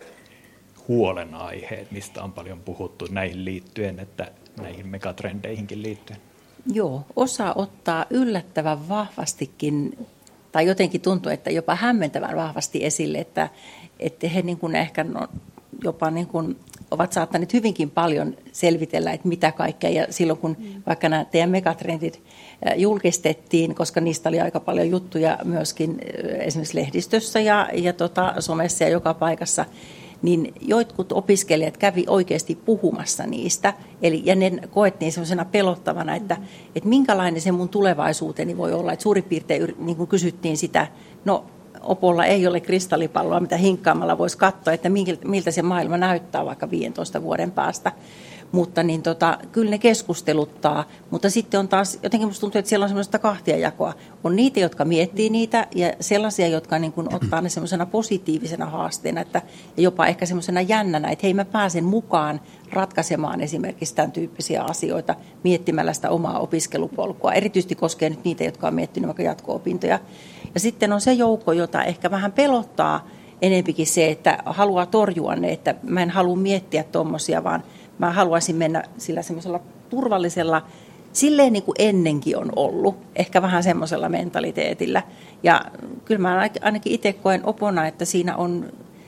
Speaker 1: huolenaiheet, mistä on paljon puhuttu näihin liittyen, että näihin megatrendeihinkin liittyen?
Speaker 4: Joo, osa ottaa yllättävän vahvastikin, tai jotenkin tuntuu, että jopa hämmentävän vahvasti esille, että, että he niin kuin ehkä no, jopa niin kuin ovat saattaneet hyvinkin paljon selvitellä, että mitä kaikkea, ja silloin kun mm. vaikka nämä teidän megatrendit julkistettiin, koska niistä oli aika paljon juttuja myöskin esimerkiksi lehdistössä ja, ja tota, somessa ja joka paikassa, niin jotkut opiskelijat kävi oikeasti puhumassa niistä, eli, ja ne koettiin sellaisena pelottavana, että, että minkälainen se mun tulevaisuuteni voi olla, että suurin piirtein niin kuin kysyttiin sitä, no Opolla ei ole kristallipalloa, mitä hinkkaamalla voisi katsoa, että miltä se maailma näyttää vaikka viidentoista vuoden päästä. Mutta niin tota, kyllä ne keskusteluttaa, mutta sitten on taas, jotenkin musta tuntuu, että siellä on semmoista kahtiajakoa. On niitä, jotka miettii niitä, ja sellaisia, jotka niin kuin ottaa ne semmoisena positiivisena haasteena, että, ja jopa ehkä semmoisena jännänä, että hei, mä pääsen mukaan ratkaisemaan esimerkiksi tämän tyyppisiä asioita miettimällä sitä omaa opiskelupolkua. Erityisesti koskee nyt niitä, jotka on miettinyt vaikka jatko-opintoja. Ja sitten on se joukko, jota ehkä vähän pelottaa enempikin se, että haluaa torjua ne, että mä en halua miettiä tuommoisia, vaan mä haluaisin mennä sillä semmoisella turvallisella, silleen niin kuin ennenkin on ollut, ehkä vähän semmoisella mentaliteetillä. Ja kyllä mä ainakin itse koen Opona, että siinä on,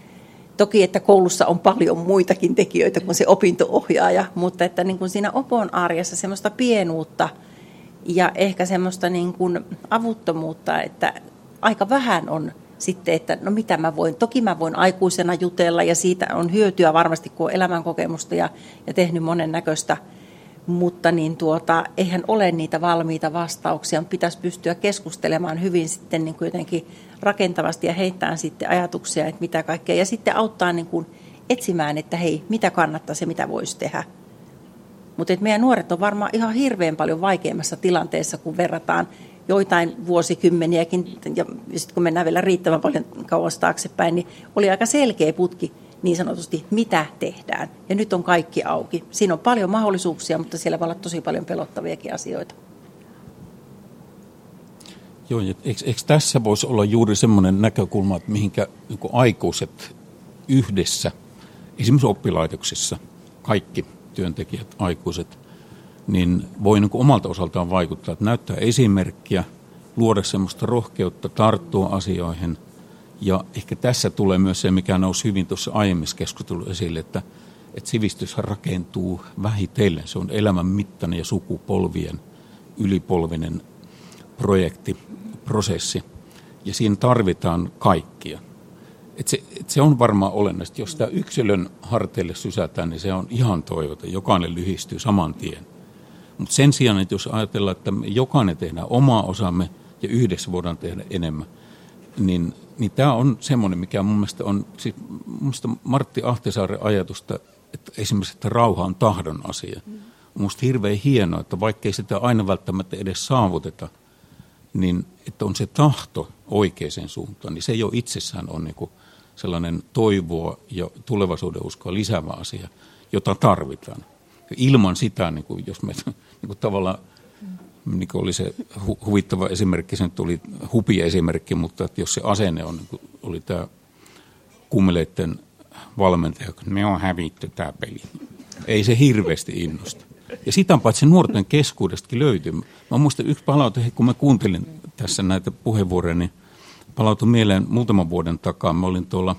Speaker 4: toki että koulussa on paljon muitakin tekijöitä kuin se opinto-ohjaaja, mutta että niin kuin siinä Opon arjessa semmoista pienuutta ja ehkä semmoista niin kuin avuttomuutta, että aika vähän on sitten, että no mitä mä voin, toki mä voin aikuisena jutella ja siitä on hyötyä varmasti, kun on elämänkokemusta ja, ja tehnyt monennäköistä, mutta niin tuota, eihän ole niitä valmiita vastauksia, pitäisi pystyä keskustelemaan hyvin sitten niin kuin jotenkin rakentavasti ja heittämään sitten ajatuksia, että mitä kaikkea, ja sitten auttaa niin kuin etsimään, että hei, mitä kannattaisi ja mitä voisi tehdä. Mutta meidän nuoret on varmaan ihan hirveän paljon vaikeammassa tilanteessa, kun verrataan joitain vuosikymmeniäkin, ja sitten kun mennään vielä riittävän paljon kauas taaksepäin, niin oli aika selkeä putki niin sanotusti, mitä tehdään. Ja nyt on kaikki auki. Siinä on paljon mahdollisuuksia, mutta siellä voi olla tosi paljon pelottaviakin asioita.
Speaker 2: Joo, eikö, eikö tässä voisi olla juuri semmoinen näkökulma, että mihinkä niin aikuiset yhdessä, esimerkiksi oppilaitoksissa, kaikki työntekijät, aikuiset, niin voi niin omalta osaltaan vaikuttaa, että näyttää esimerkkiä, luoda semmoista rohkeutta, tarttua asioihin. Ja ehkä tässä tulee myös se, mikä nousi hyvin tuossa aiemmissa keskustelussa esille, että, että sivistys rakentuu vähitellen. Se on elämän mittainen ja sukupolvien ylipolvinen projekti, prosessi. Ja siinä tarvitaan kaikkia. Et se, et se on varmaan olennaista. Jos tämä yksilön harteille sysätään, niin se on ihan toivoton. Jokainen lyhistyy saman tien. Mutta sen sijaan, että jos ajatellaan, että me jokainen tehdään omaa osamme ja yhdessä voidaan tehdä enemmän, niin, niin tämä on semmoinen, mikä mun mielestä on, siis mun mielestä Martti Ahtisaaren ajatusta, että esimerkiksi, että rauha on tahdon asia. Mm. On musta hirveän hienoa, että vaikkei sitä aina välttämättä edes saavuteta, niin että on se tahto oikeaan suuntaan, niin se jo itsessään on niin kuin sellainen toivoa ja tulevaisuuden uskoa lisäävä asia, jota tarvitaan. Ja ilman sitä, niin kuin jos me niin kuin tavallaan, niin kuin oli se hu- huvittava esimerkki, se nyt oli hupia esimerkki, mutta että jos se asenne on, niin kuin oli tämä kummeleiden valmentaja, että me on hävitty tämä peli. Ei se hirveästi innosta. Ja sitä paitsi nuorten keskuudestakin löytyy. Mä muistan yksi palaute, kun mä kuuntelin tässä näitä puheenvuoroja, niin palautui mieleen muutaman vuoden takaa. Mä olin tuolla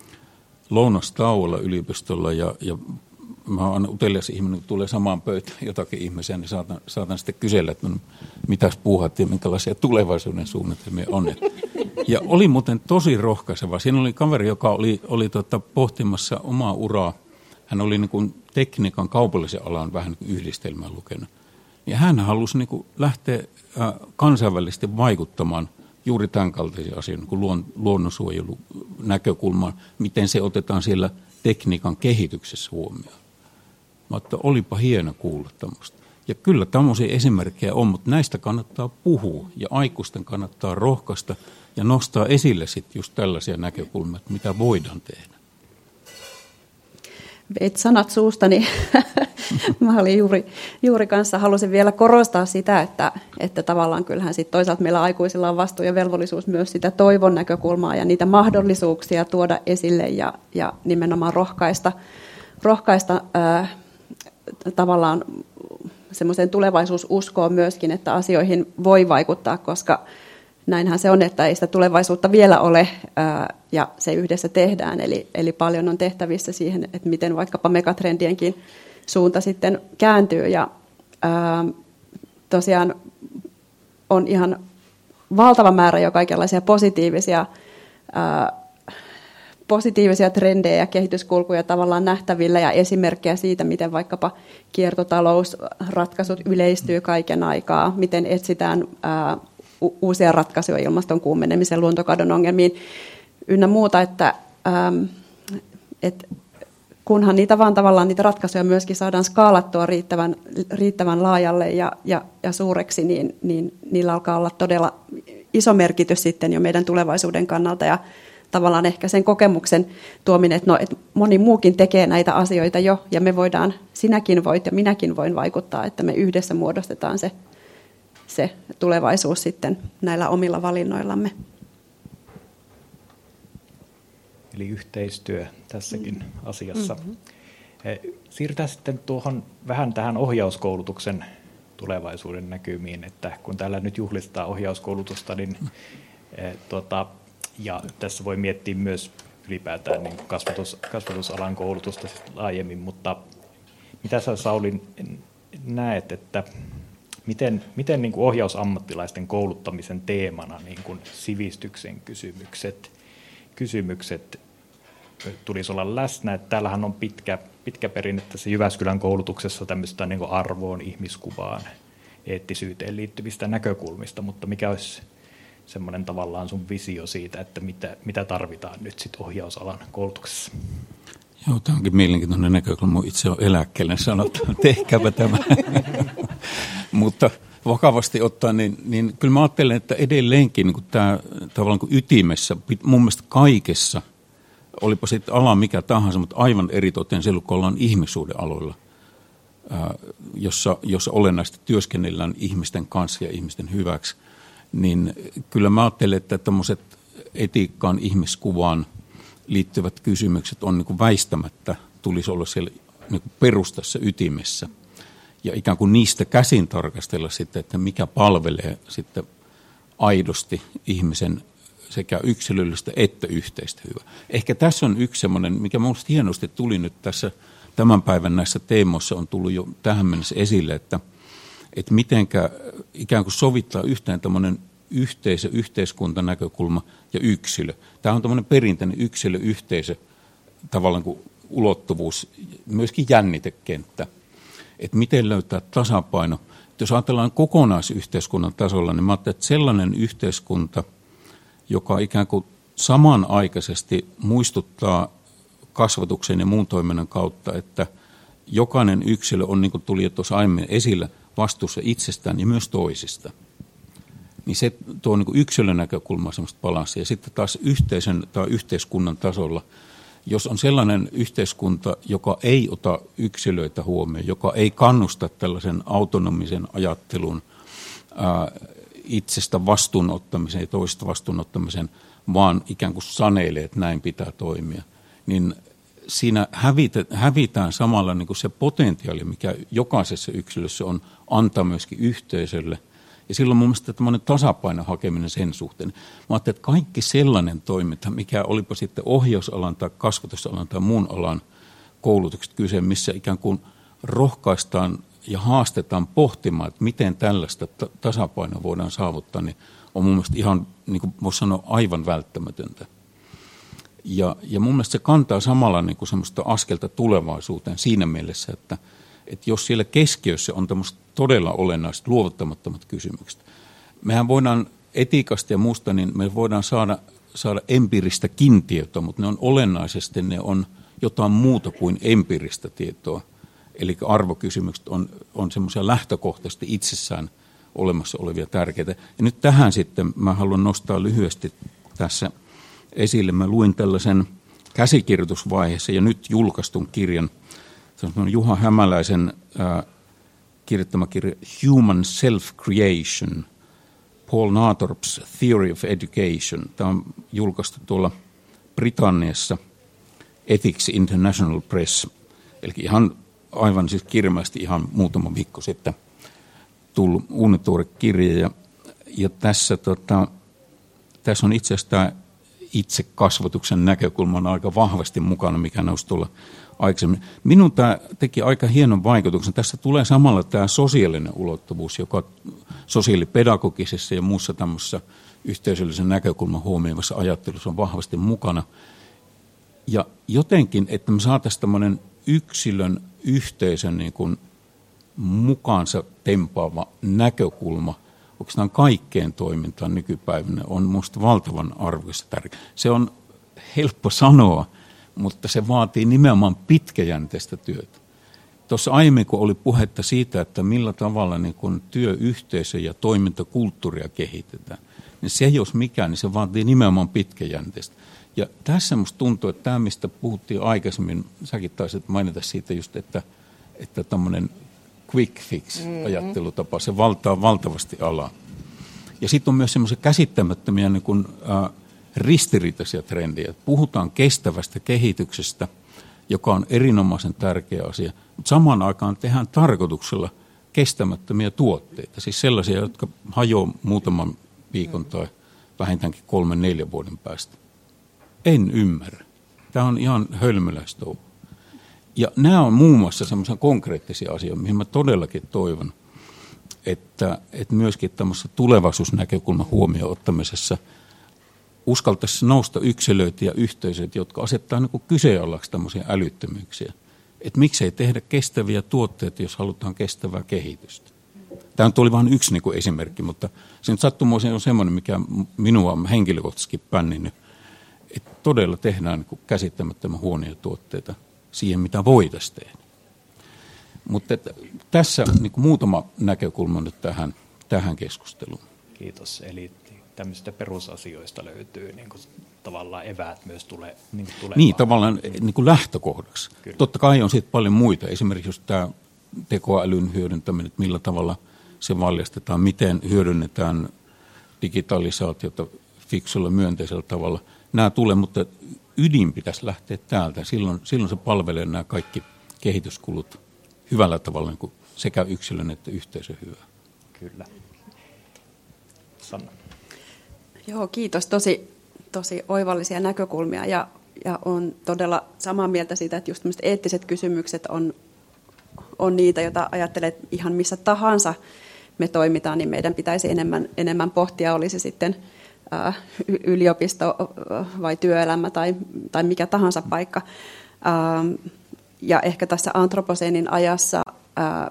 Speaker 2: lounastauolla yliopistolla ja, ja mä oon utelias ihminen, kun tulee samaan pöytään jotakin ihmisiä, niin saatan, saatan sitten kysellä, että no, mitäs puuhat ja minkälaisia tulevaisuuden suunnitelmia on. Ja oli muuten tosi rohkaiseva. Siinä oli kaveri, joka oli, oli tota, pohtimassa omaa uraa. Hän oli niin kuin tekniikan kaupallisen alan vähän niin kuin yhdistelmää lukenut. Ja hän halusi niin kuin lähteä äh, kansainvälisesti vaikuttamaan juuri tämän kaltaisia asioita, niin kuin luon, luonnonsuojelun näkökulmaan, miten se otetaan siellä tekniikan kehityksessä huomioon. Mutta olipa hieno kuulla tämmöistä. Ja kyllä tämmöisiä esimerkkejä on, mutta näistä kannattaa puhua ja aikuisten kannattaa rohkaista ja nostaa esille sitten just tällaisia näkökulmia, että mitä voidaan tehdä.
Speaker 3: Veit sanat suustani. Mä olin juuri, juuri kanssa, halusin vielä korostaa sitä, että, että tavallaan kyllähän sit toisaalta meillä aikuisilla on vastuu ja velvollisuus myös sitä toivon näkökulmaa ja niitä mahdollisuuksia tuoda esille ja, ja nimenomaan rohkaista, rohkaista ää, tavallaan semmoiseen tulevaisuususkoon myöskin, että asioihin voi vaikuttaa, koska näinhän se on, että ei sitä tulevaisuutta vielä ole ää, ja se yhdessä tehdään. Eli, eli paljon on tehtävissä siihen, että miten vaikkapa megatrendienkin suunta sitten kääntyy. Ja ää, tosiaan on ihan valtava määrä jo kaikenlaisia positiivisia, ää, positiivisia trendejä ja kehityskulkuja tavallaan nähtävillä ja esimerkkejä siitä, miten vaikkapa kiertotalousratkaisut yleistyy kaiken aikaa, miten etsitään ää, uusia ratkaisuja ilmaston kuumenemisen, luontokadon ongelmiin ynnä muuta, että, ähm, että kunhan niitä vaan tavallaan niitä ratkaisuja myöskin saadaan skaalattua riittävän, riittävän laajalle ja, ja, ja suureksi, niin, niin niillä alkaa olla todella iso merkitys sitten jo meidän tulevaisuuden kannalta ja tavallaan ehkä sen kokemuksen tuominen, että, no, että moni muukin tekee näitä asioita jo ja me voidaan, sinäkin voit ja minäkin voin vaikuttaa, että me yhdessä muodostetaan se se tulevaisuus sitten näillä omilla valinnoillamme.
Speaker 1: Eli yhteistyö tässäkin mm-hmm. asiassa. Mm-hmm. Siirrytään sitten tuohon vähän tähän ohjauskoulutuksen tulevaisuuden näkymiin, että kun täällä nyt juhlistetaan ohjauskoulutusta, niin eh, tuota, ja tässä voi miettiä myös ylipäätään niin kasvatus, kasvatusalan koulutusta laajemmin, mutta mitä sä, Sauli, näet, että Miten, miten niin kuin ohjausammattilaisten kouluttamisen teemana niin kuin sivistyksen kysymykset, kysymykset tulisi olla läsnä? Että täällähän on pitkä, pitkä perinne tässä Jyväskylän koulutuksessa tämmöistä niin kuin arvoon, ihmiskuvaan, eettisyyteen liittyvistä näkökulmista, mutta mikä olisi semmoinen tavallaan sun visio siitä, että mitä, mitä tarvitaan nyt sit ohjausalan koulutuksessa?
Speaker 2: Joo, tämä onkin mielenkiintoinen näkökulma. Itse on eläkkeelle sanottu, tehkääpä tämä. Mutta vakavasti ottaen, niin, niin kyllä mä ajattelen, että edelleenkin niin tämä tavallaan kuin ytimessä, mun mielestä kaikessa, olipa sitten ala mikä tahansa, mutta aivan eritoten silloin, kun ollaan ihmisuuden aloilla, ää, jossa, jossa olennaisesti työskennellään ihmisten kanssa ja ihmisten hyväksi, niin kyllä mä ajattelen, että tämmöiset etiikkaan, ihmiskuvaan liittyvät kysymykset on niin kuin väistämättä, tulisi olla siellä niin kuin perustassa ytimessä. Ja ikään kuin niistä käsin tarkastella sitten, että mikä palvelee sitten aidosti ihmisen sekä yksilöllistä että yhteistä hyvää. Ehkä tässä on yksi semmoinen, mikä minusta hienosti tuli nyt tässä tämän päivän näissä teemoissa on tullut jo tähän mennessä esille, että, että mitenkä ikään kuin sovittaa yhteen tämmöinen yhteisö, yhteiskuntanäkökulma ja yksilö. Tämä on tämmöinen perinteinen yksilö-yhteisö tavallaan kuin ulottuvuus, myöskin jännitekenttä. Että miten löytää tasapaino. Että jos ajatellaan kokonaisyhteiskunnan tasolla, niin mä ajattelen, että sellainen yhteiskunta, joka ikään kuin samanaikaisesti muistuttaa kasvatuksen ja muun toiminnan kautta, että jokainen yksilö on, niin kuin tuli tuossa aiemmin esillä, vastuussa itsestään ja myös toisista. Niin se tuo niin kuin yksilön näkökulmaa semmoista balanssia. Ja sitten taas yhteisön tai yhteiskunnan tasolla, jos on sellainen yhteiskunta, joka ei ota yksilöitä huomioon, joka ei kannusta tällaisen autonomisen ajattelun ää, itsestä vastuunottamisen ja toisesta vastuunottamisen, vaan ikään kuin sanelee, että näin pitää toimia, niin siinä hävitä, hävitään samalla niin kuin se potentiaali, mikä jokaisessa yksilössä on, antaa myöskin yhteisölle. Ja silloin mun mielestä tämmöinen tasapainon hakeminen sen suhteen. Mä ajattelin, että kaikki sellainen toiminta, mikä olipa sitten ohjausalan tai kasvatusalan tai muun alan koulutukset kyse, missä ikään kuin rohkaistaan ja haastetaan pohtimaan, että miten tällaista tasapainoa voidaan saavuttaa, niin on mun mielestä ihan, niin kuin voisi sanoa, aivan välttämätöntä. Ja, ja mun mielestä se kantaa samalla niin kuin semmoista askelta tulevaisuuteen siinä mielessä, että, että jos siellä keskiössä on tämmöiset todella olennaiset, luovuttamattomat kysymykset. Mehän voidaan etiikasta ja muusta, niin me voidaan saada, saada empiiristä tietoa, mutta ne on olennaisesti, ne on jotain muuta kuin empiiristä tietoa. Eli arvokysymykset on, on semmoisia lähtökohtaisesti itsessään olemassa olevia tärkeitä. Ja nyt tähän sitten mä haluan nostaa lyhyesti tässä esille. Mä luin tällaisen käsikirjoitusvaiheessa ja nyt julkaistun kirjan. Se on Juha Hämäläisen ää, kirjoittama kirja Human Self-Creation, Paul Nathorp's Theory of Education. Tämä on julkaistu tuolla Britanniassa Ethics International Press. Eli ihan aivan siis kirjaimellisesti ihan muutama viikko sitten tullut uunituore kirja. Ja, ja tässä, tota, tässä on itse asiassa tämä itse kasvatuksen näkökulma on aika vahvasti mukana, mikä nousi tuolla aikaisemmin. Minun tämä teki aika hienon vaikutuksen. Tässä tulee samalla tämä sosiaalinen ulottuvuus, joka sosiaalipedagogisessa ja muussa tämmöisessä yhteisöllisen näkökulman huomioivassa ajattelussa on vahvasti mukana. Ja jotenkin, että me saataisiin tämmöinen yksilön, yhteisön niin kuin mukaansa tempaava näkökulma oikeastaan kaikkeen toimintaan nykypäivänä on minusta valtavan arvokas ja tärkeä. Se on helppo sanoa, mutta se vaatii nimenomaan pitkäjänteistä työtä. Tuossa aiemmin, kun oli puhetta siitä, että millä tavalla niin kun työyhteisö ja toimintakulttuuria kehitetään, niin se jos mikään, niin se vaatii nimenomaan pitkäjänteistä. Ja tässä minusta tuntuu, että tämä, mistä puhuttiin aikaisemmin, säkin taisit mainita siitä just, että, että tämmöinen quick fix-ajattelutapa, se valtaa valtavasti alaa. Ja sitten on myös semmoisia käsittämättömiä niin kuin, äh, ristiriitaisia trendejä. Puhutaan kestävästä kehityksestä, joka on erinomaisen tärkeä asia, mutta samaan aikaan tehdään tarkoituksella kestämättömiä tuotteita, siis sellaisia, jotka hajoaa muutaman viikon tai vähintäänkin kolmen, neljän vuoden päästä. En ymmärrä. Tämä on ihan hölmöläistouhu. Ja nämä on muun muassa semmoisia konkreettisia asioita, mihin mä todellakin toivon, että, että myöskin tämmöisessä tulevaisuusnäkökulman huomioon ottamisessa uskaltaisi nousta yksilöitä ja yhteisöitä, jotka asettaa niin kuin kyseenalaiseksi tämmöisiä älyttömyyksiä. Että miksei tehdä kestäviä tuotteita, jos halutaan kestävää kehitystä. Tämä oli vain yksi niin kuin esimerkki, mutta se nyt sattumoisin on semmoinen, mikä minua on henkilökohtaisesti pänninyt, että todella tehdään niin kuin käsittämättömän huonoja tuotteita siihen, mitä voitaisiin tehdä. Mutta tässä niin kuin muutama näkökulma nyt tähän, tähän keskusteluun.
Speaker 1: Kiitos. Eli tämmöisistä perusasioista löytyy niin kuin tavallaan eväät myös tulee, niin kuin tulevaan.
Speaker 2: Niin, tavallaan niin kuin lähtökohdaksi. Kyllä. Totta kai on sitten paljon muita. Esimerkiksi just tämä tekoälyn hyödyntäminen, että millä tavalla se valjastetaan, miten hyödynnetään digitalisaatiota fiksulla myönteisellä tavalla. Nämä tulee, mutta ydin pitäisi lähteä täältä. Silloin, silloin se palvelee nämä kaikki kehityskulut hyvällä tavalla, niin kuin sekä yksilön että yhteisön hyvää.
Speaker 1: Kyllä. Sanna.
Speaker 3: Joo, kiitos. Tosi, tosi oivallisia näkökulmia ja, ja on todella samaa mieltä siitä, että just tämmöiset eettiset kysymykset on, on niitä, joita ajattelet ihan missä tahansa me toimitaan, niin meidän pitäisi enemmän, enemmän pohtia, oli se sitten ää, yliopisto vai työelämä tai, tai mikä tahansa paikka. Ää, ja ehkä tässä antroposeenin ajassa ää,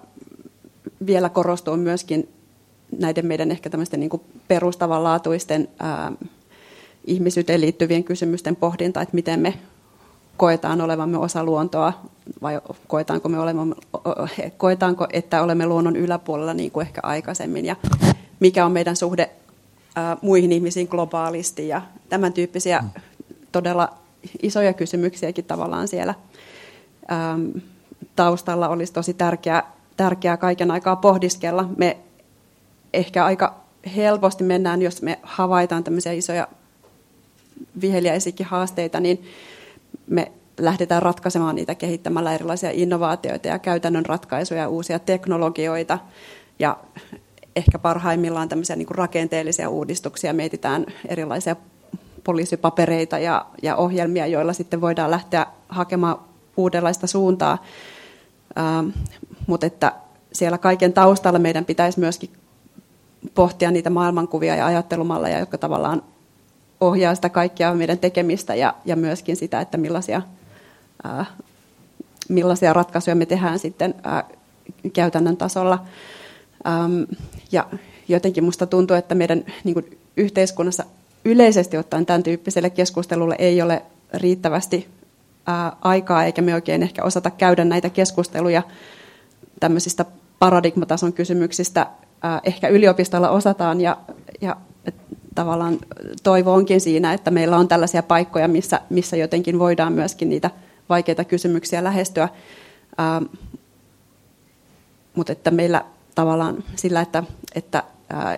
Speaker 3: vielä korostuu myöskin näiden meidän ehkä tämmöisten niin kuin perustavanlaatuisten ää, ihmisyyteen liittyvien kysymysten pohdinta, että miten me koetaan olevamme osa luontoa vai koetaanko, me olemme, koetaanko että olemme luonnon yläpuolella niin kuin ehkä aikaisemmin ja mikä on meidän suhde ää, muihin ihmisiin globaalisti ja tämän tyyppisiä todella isoja kysymyksiäkin tavallaan siellä ää, taustalla olisi tosi tärkeää, tärkeää kaiken aikaa pohdiskella. Me ehkä aika helposti mennään, jos me havaitaan tämmöisiä isoja viheliäisiäkin haasteita, niin me lähdetään ratkaisemaan niitä kehittämällä erilaisia innovaatioita ja käytännön ratkaisuja ja uusia teknologioita. Ja ehkä parhaimmillaan tämmöisiä niin kuin rakenteellisia uudistuksia, mietitään erilaisia poliisipapereita ja, ja ohjelmia, joilla sitten voidaan lähteä hakemaan uudenlaista suuntaa. Ähm, mutta että siellä kaiken taustalla meidän pitäisi myöskin pohtia niitä maailmankuvia ja ajattelumalleja, jotka tavallaan ohjaa sitä kaikkia meidän tekemistä ja, ja myöskin sitä, että millaisia, ää, millaisia ratkaisuja me tehdään sitten ää, käytännön tasolla. Äm, ja jotenkin musta tuntuu, että meidän niin kuin yhteiskunnassa yleisesti ottaen tämän tyyppiselle keskustelulle ei ole riittävästi ää, aikaa, eikä me oikein ehkä osata käydä näitä keskusteluja tämmöisistä paradigmatason kysymyksistä. Ää, ehkä yliopistolla osataan ja, ja tavallaan toivo onkin siinä, että meillä on tällaisia paikkoja, missä, missä jotenkin voidaan myöskin niitä vaikeita kysymyksiä lähestyä. Ähm, mutta että meillä tavallaan sillä, että, että ää,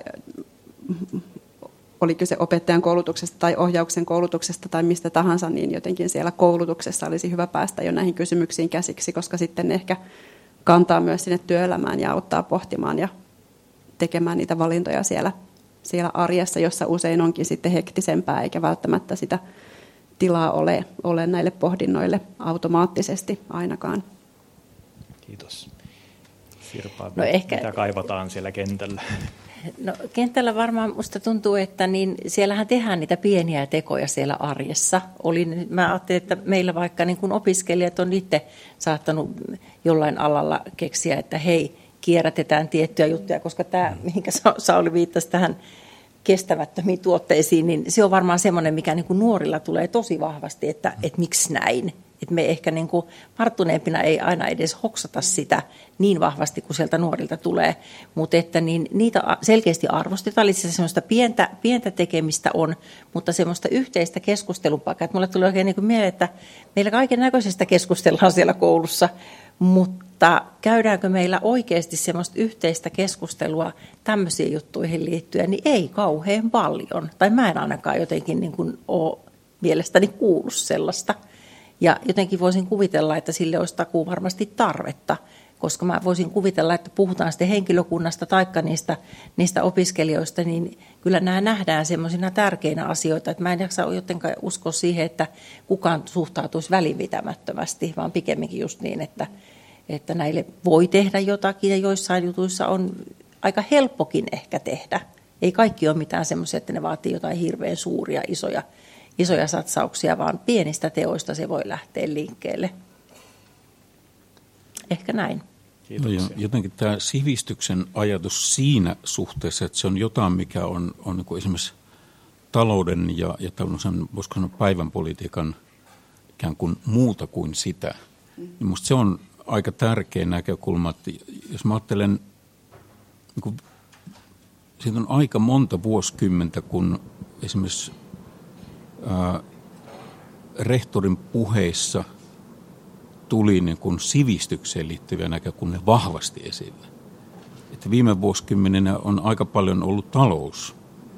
Speaker 3: oli kyse opettajan koulutuksesta tai ohjauksen koulutuksesta tai mistä tahansa, niin jotenkin siellä koulutuksessa olisi hyvä päästä jo näihin kysymyksiin käsiksi, koska sitten ne ehkä kantaa myös sinne työelämään ja auttaa pohtimaan ja tekemään niitä valintoja siellä siellä arjessa, jossa usein onkin sitten hektisempää, eikä välttämättä sitä tilaa ole, ole näille pohdinnoille automaattisesti ainakaan.
Speaker 1: Kiitos. Sirpa,
Speaker 4: no ehkä,
Speaker 1: mitä kaivataan siellä kentällä?
Speaker 4: No kentällä varmaan musta tuntuu, että niin siellähän tehdään niitä pieniä tekoja siellä arjessa. Olin, mä ajattelin, että meillä vaikka niin kun opiskelijat on itse saattanut jollain alalla keksiä, että hei, kierrätetään tiettyjä juttuja, koska tämä, mihinkä Sauli viittasi tähän kestämättömiin tuotteisiin, niin se on varmaan semmoinen, mikä niin kuin nuorilla tulee tosi vahvasti, että, että miksi näin. Että me ehkä niin kuin varttuneempina ei aina edes hoksata sitä niin vahvasti, kuin sieltä nuorilta tulee, mutta että niin, niitä selkeästi arvostetaan, eli se semmoista pientä, pientä tekemistä on, mutta semmoista yhteistä keskustelupaikkaa. Että mulle tulee oikein niin kuin mieleen, että meillä kaiken näköisestä keskustellaan siellä koulussa, mutta käydäänkö meillä oikeasti semmoista yhteistä keskustelua tämmöisiin juttuihin liittyen, niin ei kauhean paljon. Tai mä en ainakaan jotenkin niin kuin ole mielestäni kuullut sellaista. Ja jotenkin voisin kuvitella, että sille olisi takuu varmasti tarvetta, koska mä voisin kuvitella, että puhutaan sitten henkilökunnasta tai niistä, niistä opiskelijoista, niin kyllä nämä nähdään semmoisina tärkeinä asioita, että mä en jaksa jotenkaan uskoa siihen, että kukaan suhtautuisi välinpitämättömästi, vaan pikemminkin just niin, että, että näille voi tehdä jotakin ja joissain jutuissa on aika helppokin ehkä tehdä. Ei kaikki ole mitään semmoisia, että ne vaatii jotain hirveän suuria, isoja isoja satsauksia, vaan pienistä teoista se voi lähteä liikkeelle. Ehkä näin.
Speaker 2: No ja jotenkin tämä sivistyksen ajatus siinä suhteessa, että se on jotain, mikä on, on niin kuin esimerkiksi talouden ja, ja tämmöisen, voisiko sanoa päivän politiikan ikään kuin muuta kuin sitä. Mm. Niin musta se on aika tärkeä näkökulma, että jos mä ajattelen, niin kuin, siitä on aika monta vuosikymmentä, kun esimerkiksi Äh, rehtorin puheissa tuli niin kuin sivistykseen liittyviä näkökulmia vahvasti esille. Että viime vuosikymmeninä on aika paljon ollut talous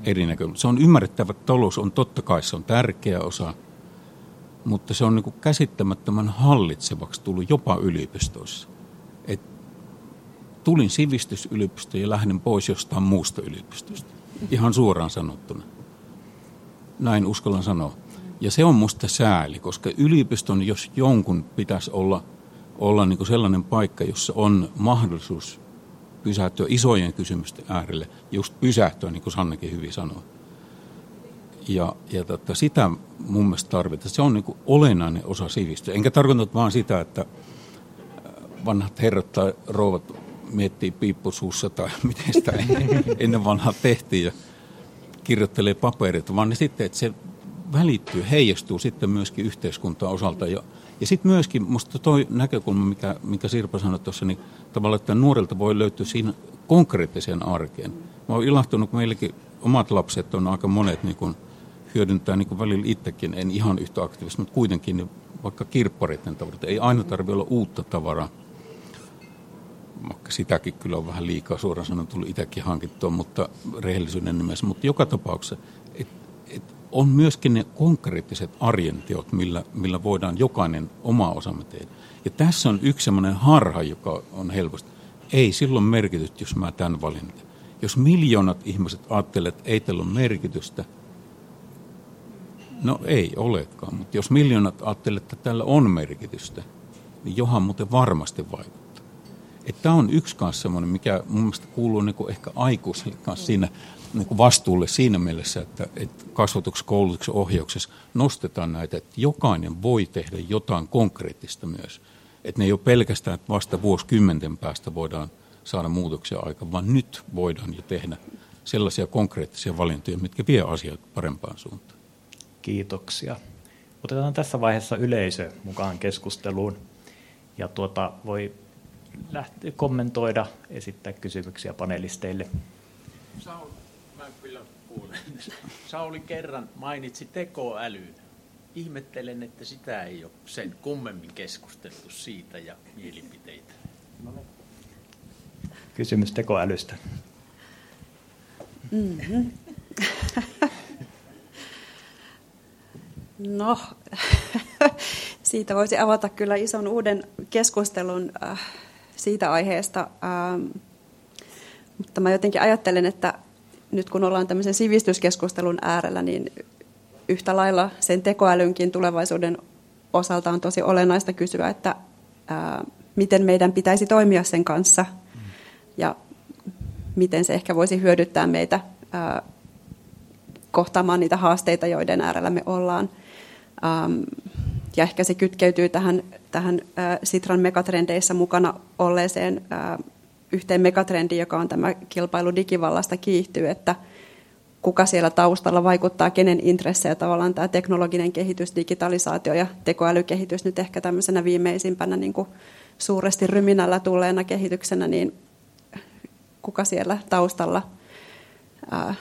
Speaker 2: eri näkökulmasta. Se on ymmärrettävä, että talous on totta kai se on tärkeä osa, mutta se on niin kuin käsittämättömän hallitsevaksi tullut jopa yliopistoissa. Et tulin sivistysyliopistoon ja lähdin pois jostain muusta yliopistosta. Ihan suoraan sanottuna. Näin uskallan sanoa. Ja se on musta sääli, koska yliopiston, jos jonkun pitäisi olla, olla niin kuin sellainen paikka, jossa on mahdollisuus pysähtyä isojen kysymysten äärelle, just pysähtyä, niin kuin Sannekin hyvin sanoi. Ja, ja tota, sitä mun mielestä tarvitaan. Se on niin kuin olennainen osa sivistystä. Enkä tarkoita vaan sitä, että vanhat herrat tai rouvat miettii piippusuussa tai miten sitä ennen vanhaa tehtiin ja kirjoittelee paperit, vaan ne sitten, että se välittyy, heijastuu sitten myöskin yhteiskuntaan osalta. Ja, ja sitten myöskin musta toi näkökulma, mikä, mikä Sirpa sanoi tuossa, niin tavallaan, että nuorilta voi löytyä siinä konkreettiseen arkeen. Mä oon ilahtunut, kun meilläkin omat lapset on aika monet niin kun hyödyntää niin kun välillä itsekin, en ihan yhtä aktiivisesti, mutta kuitenkin niin vaikka kirppareiden tavarat. Ei aina tarvitse olla uutta tavaraa. Vaikka sitäkin kyllä on vähän liikaa suoraan sanoen tullut itsekin hankittua, mutta rehellisyyden nimessä. Mutta joka tapauksessa et, et on myöskin ne konkreettiset arjen teot, millä, millä voidaan jokainen oma osamme tehdä. Ja tässä on yksi sellainen harha, joka on helposti. Ei silloin merkitystä, jos mä tämän valin. Jos miljoonat ihmiset ajattelevat, että ei tällä ole merkitystä, no ei olekaan. Mutta jos miljoonat ajattelevat, että tällä on merkitystä, niin johan muuten varmasti vaikuttaa. Tämä on yksi kanssa semmoinen, mikä mun mielestä kuuluu niinku ehkä aikuisille kanssa siinä niinku vastuulle siinä mielessä, että, että kasvatuksessa, koulutuksen ohjauksessa nostetaan näitä, että jokainen voi tehdä jotain konkreettista myös. Että ne ei ole pelkästään, että vasta vuosikymmenten päästä voidaan saada muutoksia aikaan, vaan nyt voidaan jo tehdä sellaisia konkreettisia valintoja, mitkä vie asiat parempaan suuntaan.
Speaker 1: Kiitoksia. Otetaan tässä vaiheessa yleisö mukaan keskusteluun ja tuota, voi lähteä kommentoida, esittää kysymyksiä panelisteille.
Speaker 5: Sauli, mä kyllä kuulen. Sauli kerran mainitsi tekoälyn. Ihmettelen, että sitä ei ole sen kummemmin keskusteltu siitä ja mielipiteitä.
Speaker 1: Kysymys tekoälystä.
Speaker 3: Mm-hmm. No, siitä voisi avata kyllä ison uuden keskustelun äh, siitä aiheesta, ähm, mutta mä jotenkin ajattelen, että nyt kun ollaan tämmöisen sivistyskeskustelun äärellä, niin yhtä lailla sen tekoälynkin tulevaisuuden osalta on tosi olennaista kysyä, että äh, miten meidän pitäisi toimia sen kanssa mm. ja miten se ehkä voisi hyödyttää meitä äh, kohtaamaan niitä haasteita, joiden äärellä me ollaan. Ähm, ja ehkä se kytkeytyy tähän, tähän äh, Sitran megatrendeissä mukana olleeseen äh, yhteen megatrendiin, joka on tämä kilpailu digivallasta kiihtyy, että kuka siellä taustalla vaikuttaa, kenen intressejä tavallaan tämä teknologinen kehitys, digitalisaatio ja tekoälykehitys nyt ehkä tämmöisenä viimeisimpänä niin kuin suuresti ryminällä tulleena kehityksenä, niin kuka siellä taustalla, ää,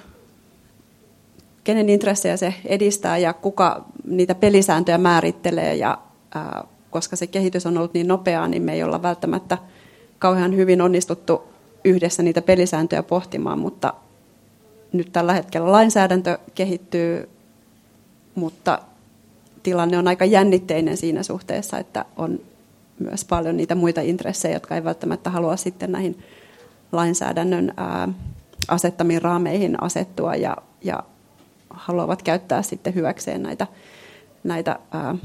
Speaker 3: kenen intressejä se edistää ja kuka niitä pelisääntöjä määrittelee. Ja, ää, koska se kehitys on ollut niin nopeaa, niin me ei olla välttämättä kauhean hyvin onnistuttu yhdessä niitä pelisääntöjä pohtimaan, mutta nyt tällä hetkellä lainsäädäntö kehittyy, mutta tilanne on aika jännitteinen siinä suhteessa, että on myös paljon niitä muita intressejä, jotka ei välttämättä halua sitten näihin lainsäädännön ää, asettamiin raameihin asettua ja, ja haluavat käyttää sitten hyväkseen näitä, näitä ää,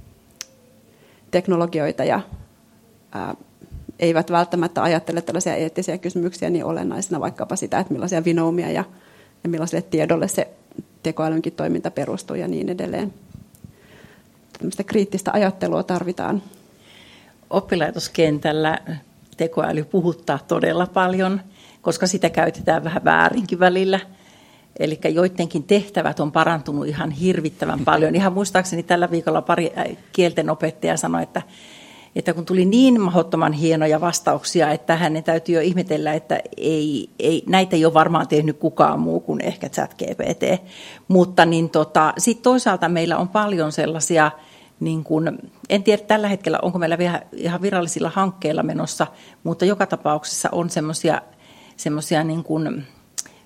Speaker 3: teknologioita ja ää, eivät välttämättä ajattele tällaisia eettisiä kysymyksiä niin olennaisena, vaikkapa sitä, että millaisia vinoumia ja, ja millaiselle tiedolle se tekoälynkin toiminta perustuu ja niin edelleen. Tällaista kriittistä ajattelua tarvitaan.
Speaker 4: Oppilaitoskentällä tekoäly puhuttaa todella paljon, koska sitä käytetään vähän väärinkin välillä. Eli joidenkin tehtävät on parantunut ihan hirvittävän paljon. Ihan muistaakseni tällä viikolla pari kieltenopettaja sanoi, että että kun tuli niin mahdottoman hienoja vastauksia, että hänen täytyy jo ihmetellä, että ei, ei, näitä ei ole varmaan tehnyt kukaan muu kuin ehkä ChatGPT. Mutta niin tota, sitten toisaalta meillä on paljon sellaisia, niin kun, en tiedä tällä hetkellä, onko meillä vielä ihan virallisilla hankkeilla menossa, mutta joka tapauksessa on semmoisia semmoisia niin kun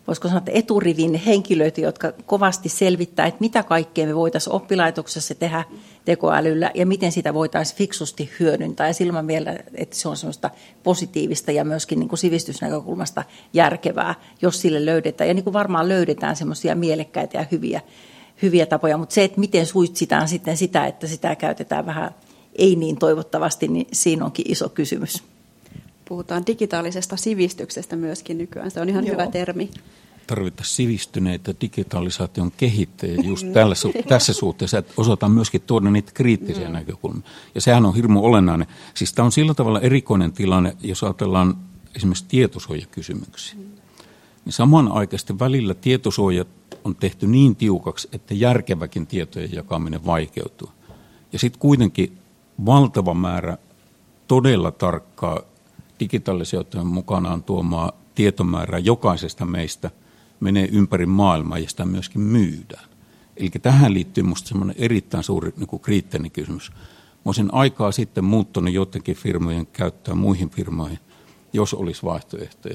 Speaker 4: voisiko sanoa, että eturivin henkilöitä, jotka kovasti selvittää, että mitä kaikkea me voitaisiin oppilaitoksessa tehdä tekoälyllä ja miten sitä voitaisiin fiksusti hyödyntää. Ja silloin vielä, että se on semmoista positiivista ja myöskin niin kuin sivistysnäkökulmasta järkevää, jos sille löydetään. Ja niin kuin varmaan löydetään semmoisia mielekkäitä ja hyviä, hyviä tapoja, mutta se, että miten suitsitaan sitten sitä, että sitä käytetään vähän ei niin toivottavasti, niin siinä onkin iso kysymys.
Speaker 3: Puhutaan digitaalisesta sivistyksestä myöskin nykyään. Se on ihan Joo. hyvä termi.
Speaker 2: Tarvittaisiin sivistyneitä digitalisaation kehittäjiä just tällä, tässä suhteessa, että osataan myöskin tuoda niitä kriittisiä mm. näkökulmia. Ja sehän on hirmu olennainen. Siis tämä on sillä tavalla erikoinen tilanne, jos ajatellaan esimerkiksi tietosuojakysymyksiä. Mm. Niin samanaikaisesti välillä tietosuojat on tehty niin tiukaksi, että järkeväkin tietojen jakaminen vaikeutuu. Ja sitten kuitenkin valtava määrä todella tarkkaa digitalisaation mukanaan tuomaa tietomäärää jokaisesta meistä menee ympäri maailmaa ja sitä myöskin myydään. Eli tähän liittyy minusta semmoinen erittäin suuri niin kuin kriittinen kysymys. Mä olisin aikaa sitten muuttanut jotenkin firmojen käyttöä muihin firmoihin, jos olisi vaihtoehtoja.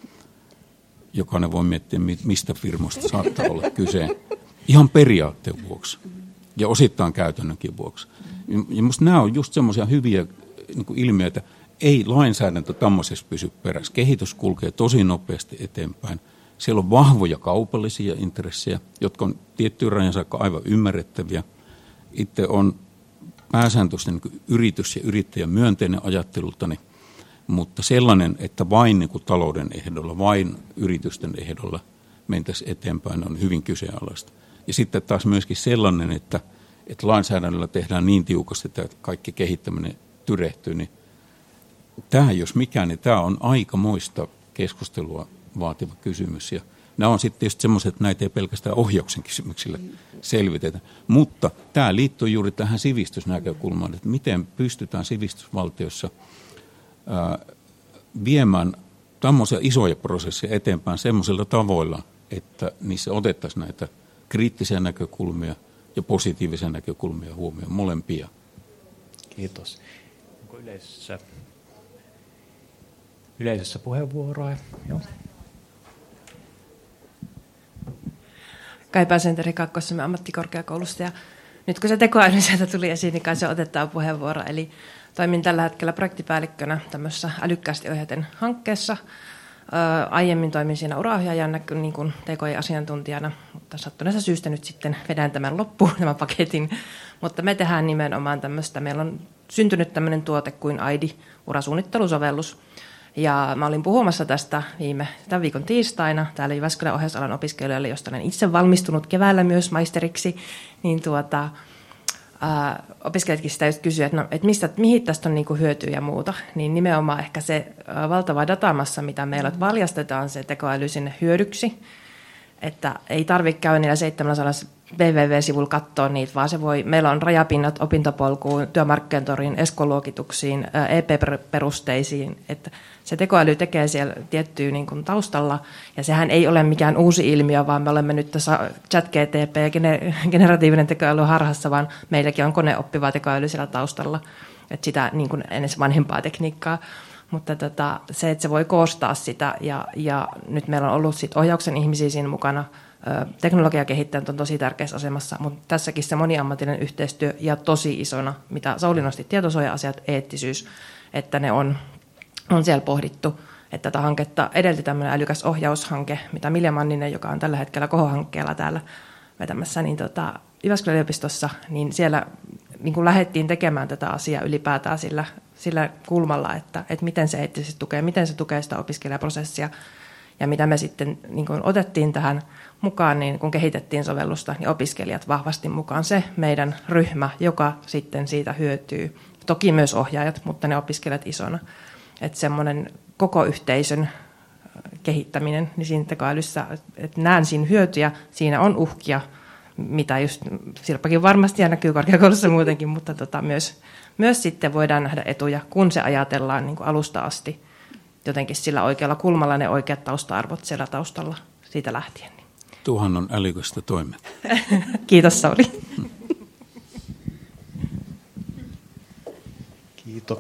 Speaker 2: Jokainen voi miettiä, mistä firmoista saattaa olla kyse. Ihan periaatteen vuoksi ja osittain käytännönkin vuoksi. Ja minusta nämä on just semmoisia hyviä niin kuin ilmiöitä. Ei lainsäädäntö tämmöisessä pysy perässä. Kehitys kulkee tosi nopeasti eteenpäin. Siellä on vahvoja kaupallisia intressejä, jotka on tiettyyn rajan saakka aivan ymmärrettäviä. Itse on pääsääntöisesti niin yritys- ja yrittäjän myönteinen ajattelultani, mutta sellainen, että vain niin kuin talouden ehdolla, vain yritysten ehdolla mentäisiin eteenpäin, on hyvin kyseenalaista. Ja sitten taas myöskin sellainen, että, että lainsäädännöllä tehdään niin tiukasti, että kaikki kehittäminen tyrehtyy, niin tämä, jos mikään, niin tämä on aikamoista keskustelua vaativa kysymys. Ja nämä on sitten tietysti semmoiset, että näitä ei pelkästään ohjauksen kysymyksillä selvitetä. Mutta tämä liittyy juuri tähän sivistysnäkökulmaan, että miten pystytään sivistysvaltiossa ää, viemään tämmöisiä isoja prosesseja eteenpäin semmoisilla tavoilla, että niissä otettaisiin näitä kriittisiä näkökulmia ja positiivisia näkökulmia huomioon, molempia.
Speaker 1: Kiitos. Onko yleisössä, yleisössä puheenvuoroa? Joo.
Speaker 6: Kai Pääsenteri Kaakkois-Suomen ammattikorkeakoulusta. Ja nyt kun se tekoäly sieltä tuli esiin, niin kai se otetaan puheenvuoro. Eli toimin tällä hetkellä projektipäällikkönä tämmöisessä älykkäästi ohjaten hankkeessa. Ää, aiemmin toimin siinä uraohjaajana niin kuin T K I-asiantuntijana, mutta sattuneesta syystä nyt sitten vedän tämän loppuun, tämän paketin. Mutta me tehdään nimenomaan tämmöistä, meillä on syntynyt tämmöinen tuote kuin A I D I, urasuunnittelusovellus. Ja mä olin puhumassa tästä viime tämän viikon tiistaina täällä Jyväskylän ohjausalan opiskelijoille, josta olen itse valmistunut keväällä myös maisteriksi, niin tuota, ää, opiskelijatkin sitä just kysyivät, että no, et mistä, mihin tästä on niinku hyötyä ja muuta, niin nimenomaan ehkä se ää, valtava datamassa, mitä meillä valjastetaan se tekoäly sinne hyödyksi, että ei tarvitse käydä niillä seitsemänsataa W W W-sivulla katsoa niitä, vaan se voi, meillä on rajapinnat opintopolkuun, työmarkkinatoriin, ESCO-luokituksiin, E P-perusteisiin, että se tekoäly tekee siellä tiettyä niin kuin taustalla, ja sehän ei ole mikään uusi ilmiö, vaan me olemme nyt tässä ChatGPT, generatiivinen tekoäly harhassa, vaan meilläkin on koneoppivaa tekoäly siellä taustalla, että sitä niin kuin ennen vanhempaa tekniikkaa. Mutta tota, se, että se voi koostaa sitä, ja, ja nyt meillä on ollut sit ohjauksen ihmisiä siinä mukana. Teknologiakehittäjät on tosi tärkeässä asemassa, mutta tässäkin se moniammatillinen yhteistyö ja tosi isona, mitä Sauli nosti, tietosuoja-asiat, eettisyys, että ne on, on siellä pohdittu. Että tätä hanketta edelti tämmöinen älykäs ohjaushanke, mitä Milja Manninen, joka on tällä hetkellä Koho-hankkeella täällä vetämässä, niin tota, Jyväskylän yliopistossa, niin siellä niin kun lähdettiin tekemään tätä asiaa ylipäätään sillä, sillä kulmalla, että, että miten se eettisesti tukee, miten se tukee sitä opiskelijaprosessia. Ja mitä me sitten niin kun otettiin tähän mukaan, niin kun kehitettiin sovellusta, niin opiskelijat vahvasti mukaan se meidän ryhmä, joka sitten siitä hyötyy. Toki myös ohjaajat, mutta ne opiskelijat isona. Että semmoinen koko yhteisön kehittäminen, niin siinä tekoälyssä, että näen siinä hyötyjä, siinä on uhkia, mitä just Sirpakin varmasti ja näkyy korkeakoulussa muutenkin, mutta tota myös, myös sitten voidaan nähdä etuja, kun se ajatellaan niin kuin alusta asti jotenkin sillä oikealla kulmalla ne oikeat tausta-arvot siellä taustalla siitä lähtien.
Speaker 2: Tuohan on älykästä toimen.
Speaker 6: Kiitos Sauli.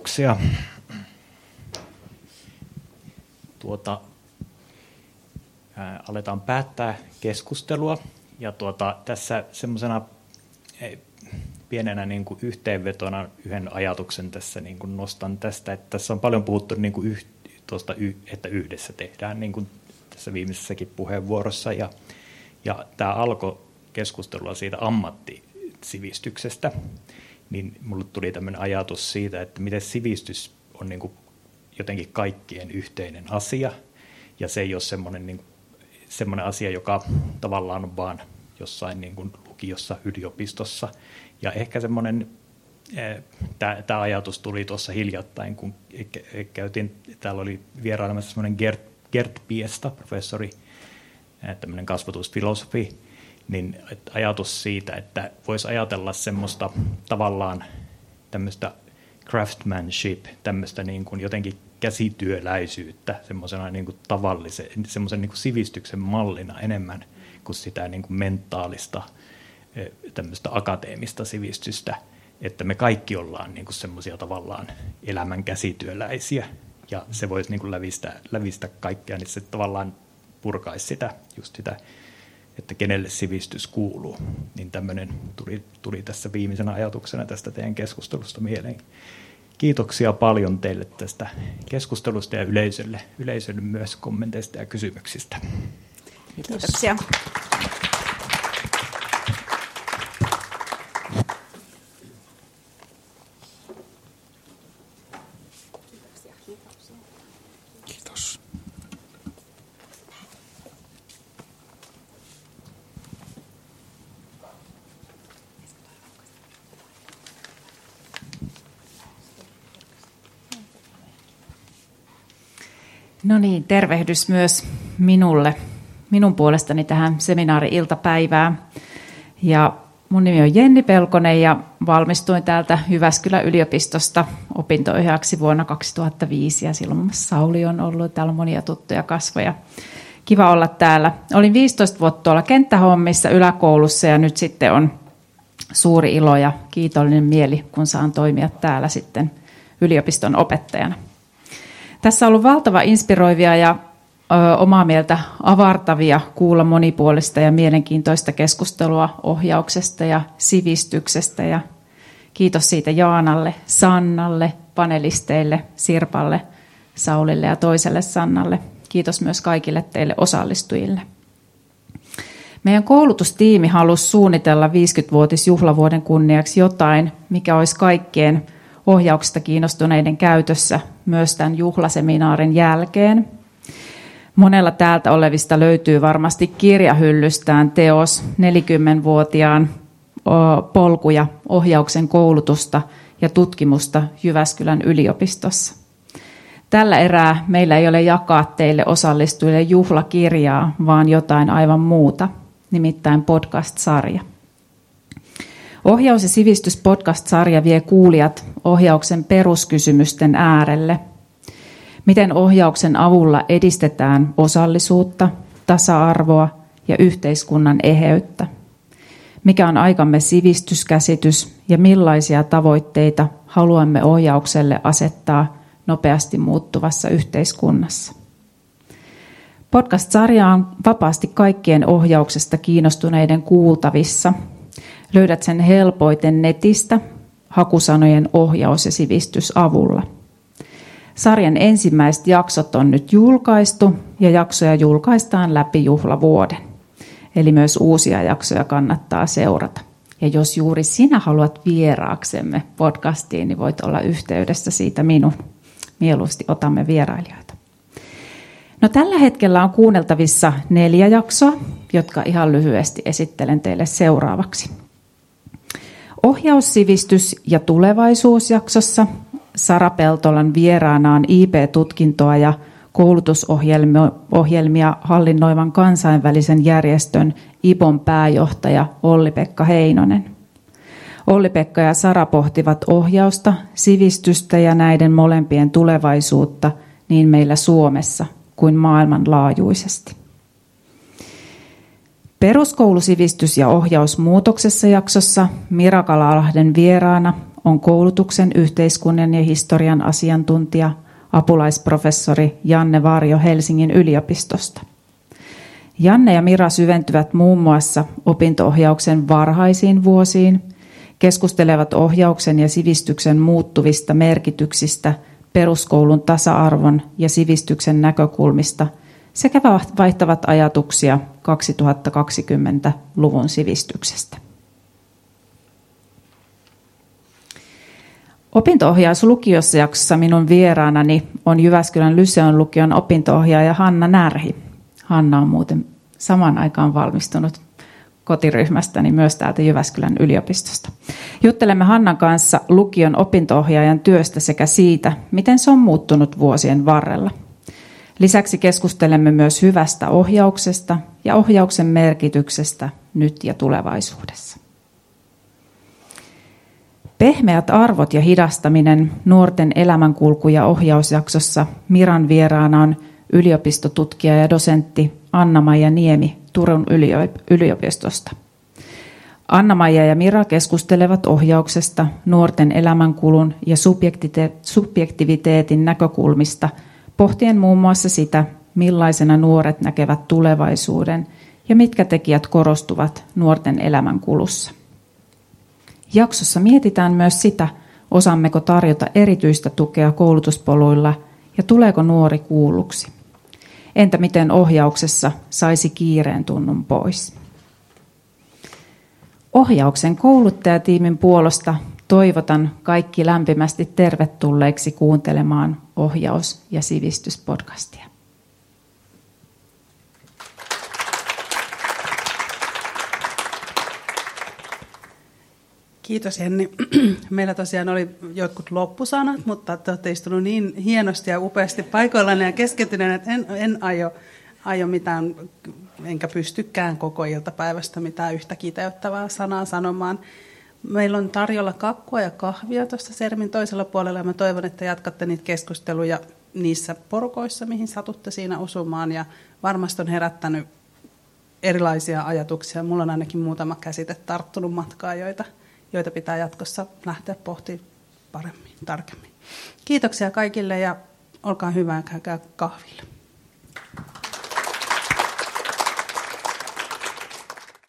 Speaker 1: Kiitoksia. Tuota, ää, aletaan päättää keskustelua. Ja tuota, tässä semmoisena pienenä niin kuin yhteenvetona yhden ajatuksen tässä niin kuin nostan tästä, että tässä on paljon puhuttu, niin kuin yh, tuosta, että yhdessä tehdään niin kuin tässä viimeisessäkin puheenvuorossa. Ja, ja tämä alkoi keskustelua siitä ammattisivistyksestä, niin mulle tuli tämmöinen ajatus siitä, että miten sivistys on niin kuin jotenkin kaikkien yhteinen asia, ja se ei ole semmoinen, niin kuin, semmoinen asia, joka tavallaan on vaan jossain niin kuin lukiossa, yliopistossa. Ja ehkä semmoinen, tämä ajatus tuli tuossa hiljattain, kun käytiin, täällä oli vierailemassa semmoinen Gert, Gert Piesta, professori, tämmöinen kasvatusfilosofi, niin ajatus siitä, että voisi ajatella semmoista tavallaan tämmöistä craftsmanship, tämmöistä niin kuin jotenkin käsityöläisyyttä, semmoisena niin kuin tavallisen, semmoisen niin kuin sivistyksen mallina enemmän kuin sitä niin kuin mentaalista, tämmöistä akateemista sivistystä, että me kaikki ollaan niin kuin semmoisia tavallaan elämän käsityöläisiä, ja se voisi niin kuin lävistää, lävistä kaikkea, niin se tavallaan purkaisi sitä, just sitä, että kenelle sivistys kuuluu. Niin tämmöinen tuli, tuli tässä viimeisenä ajatuksena tästä teidän keskustelusta mieleen. Kiitoksia paljon teille tästä keskustelusta ja yleisölle, yleisölle myös kommenteista ja kysymyksistä.
Speaker 3: Kiitoksia.
Speaker 2: Kiitos.
Speaker 7: No niin, tervehdys myös minulle, minun puolestani tähän seminaari-iltapäivään. Ja mun nimi on Jenni Pelkonen ja valmistuin täältä Jyväskylän yliopistosta opinto-ohjaajaksi vuonna kaksituhattaviisi. Ja silloin muun muassa Sauli on ollut, täällä on monia tuttuja kasvoja. Kiva olla täällä. Olin viisitoista vuotta tuolla kenttähommissa yläkoulussa ja nyt sitten on suuri ilo ja kiitollinen mieli, kun saan toimia täällä sitten yliopiston opettajana. Tässä on ollut valtava inspiroivia ja ö, omaa mieltä avartavia kuulla monipuolista ja mielenkiintoista keskustelua ohjauksesta ja sivistyksestä. Ja kiitos siitä Jaanalle, Sannalle, panelisteille, Sirpalle, Saulille ja toiselle Sannalle. Kiitos myös kaikille teille osallistujille. Meidän koulutustiimi halusi suunnitella viisikymmenvuotisjuhlavuoden kunniaksi jotain, mikä olisi kaikkien ohjauksesta kiinnostuneiden käytössä myös tämän juhlaseminaarin jälkeen. Monella täältä olevista löytyy varmasti kirjahyllystään teos neljäkymmenvuotiaan polkuja ohjauksen koulutusta ja tutkimusta Jyväskylän yliopistossa. Tällä erää meillä ei ole jakaa teille osallistujille juhlakirjaa, vaan jotain aivan muuta, nimittäin podcast-sarja. Ohjaus- ja sivistys-podcast-sarja vie kuulijat ohjauksen peruskysymysten äärelle. Miten ohjauksen avulla edistetään osallisuutta, tasa-arvoa ja yhteiskunnan eheyttä? Mikä on aikamme sivistyskäsitys ja millaisia tavoitteita haluamme ohjaukselle asettaa nopeasti muuttuvassa yhteiskunnassa? Podcast-sarja on vapaasti kaikkien ohjauksesta kiinnostuneiden kuultavissa. Löydät sen helpoiten netistä hakusanojen ohjaus- ja sivistysavulla. Sarjan ensimmäiset jaksot on nyt julkaistu ja jaksoja julkaistaan läpi juhlavuoden. Eli myös uusia jaksoja kannattaa seurata. Ja jos juuri sinä haluat vieraaksemme podcastiin, niin voit olla yhteydessä siitä minun. Mieluusti otamme vierailijoita. No, tällä hetkellä on kuunneltavissa neljä jaksoa, jotka ihan lyhyesti esittelen teille seuraavaksi. Ohjaus, sivistys ja tulevaisuusjaksossa Sara Peltolan vieraana on I P-tutkintoa ja koulutusohjelmia hallinnoivan kansainvälisen järjestön I P O:n pääjohtaja Olli-Pekka Heinonen. Olli-Pekka ja Sara pohtivat ohjausta, sivistystä ja näiden molempien tulevaisuutta niin meillä Suomessa kuin maailmanlaajuisesti. Peruskoulusivistys ja ohjaus muutoksessa jaksossa Mira Kalalahden vieraana on koulutuksen, yhteiskunnan ja historian asiantuntija, apulaisprofessori Janne Varjo Helsingin yliopistosta. Janne ja Mira syventyvät muun muassa opinto-ohjauksen varhaisiin vuosiin, keskustelevat ohjauksen ja sivistyksen muuttuvista merkityksistä, peruskoulun tasa-arvon ja sivistyksen näkökulmista sekä vaihtavat ajatuksia kaksituhattakaksikymmentäluvun sivistyksestä. Opinto-ohjaus lukiossa jaksossa minun vieraanani on Jyväskylän Lyseon lukion opinto-ohjaaja Hanna Närhi. Hanna on muuten saman aikaan valmistunut kotiryhmästäni myös täältä Jyväskylän yliopistosta. Juttelemme Hannan kanssa lukion opinto-ohjaajan työstä sekä siitä, miten se on muuttunut vuosien varrella. Lisäksi keskustelemme myös hyvästä ohjauksesta ja ohjauksen merkityksestä nyt ja tulevaisuudessa. Pehmeät arvot ja hidastaminen nuorten elämänkulku- ja ohjausjaksossa Miran vieraana on yliopistotutkija ja dosentti Anna-Maija Niemi Turun yliopistosta. Anna-Maija ja Mira keskustelevat ohjauksesta, nuorten elämänkulun ja subjektiviteetin näkökulmista, pohtien muun muassa sitä, millaisena nuoret näkevät tulevaisuuden ja mitkä tekijät korostuvat nuorten elämänkulussa. Jaksossa mietitään myös sitä, osaammeko tarjota erityistä tukea koulutuspoluilla ja tuleeko nuori kuulluksi. Entä miten ohjauksessa saisi kiireen tunnun pois? Ohjauksen kouluttajatiimin puolesta toivotan kaikki lämpimästi tervetulleiksi kuuntelemaan ohjaus- ja sivistyspodcastia.
Speaker 8: Kiitos Jenni. Meillä tosiaan oli jotkut loppusanat, mutta te olette istunut niin hienosti ja upeasti paikoillanne ja keskityneen, että en, en aio, aio mitään, enkä pystykään koko iltapäivästä mitään yhtä kiteyttävää sanaa sanomaan. Meillä on tarjolla kakkua ja kahvia tuossa Sermin toisella puolella ja mä toivon, että jatkatte niitä keskusteluja niissä porukoissa, mihin satutte siinä osumaan ja varmasti on herättänyt erilaisia ajatuksia. Mulla on ainakin muutama käsite tarttunut matkaa, joita joita pitää jatkossa lähteä pohtimaan paremmin, tarkemmin. Kiitoksia kaikille ja olkaa hyvä, käykää kahvilla.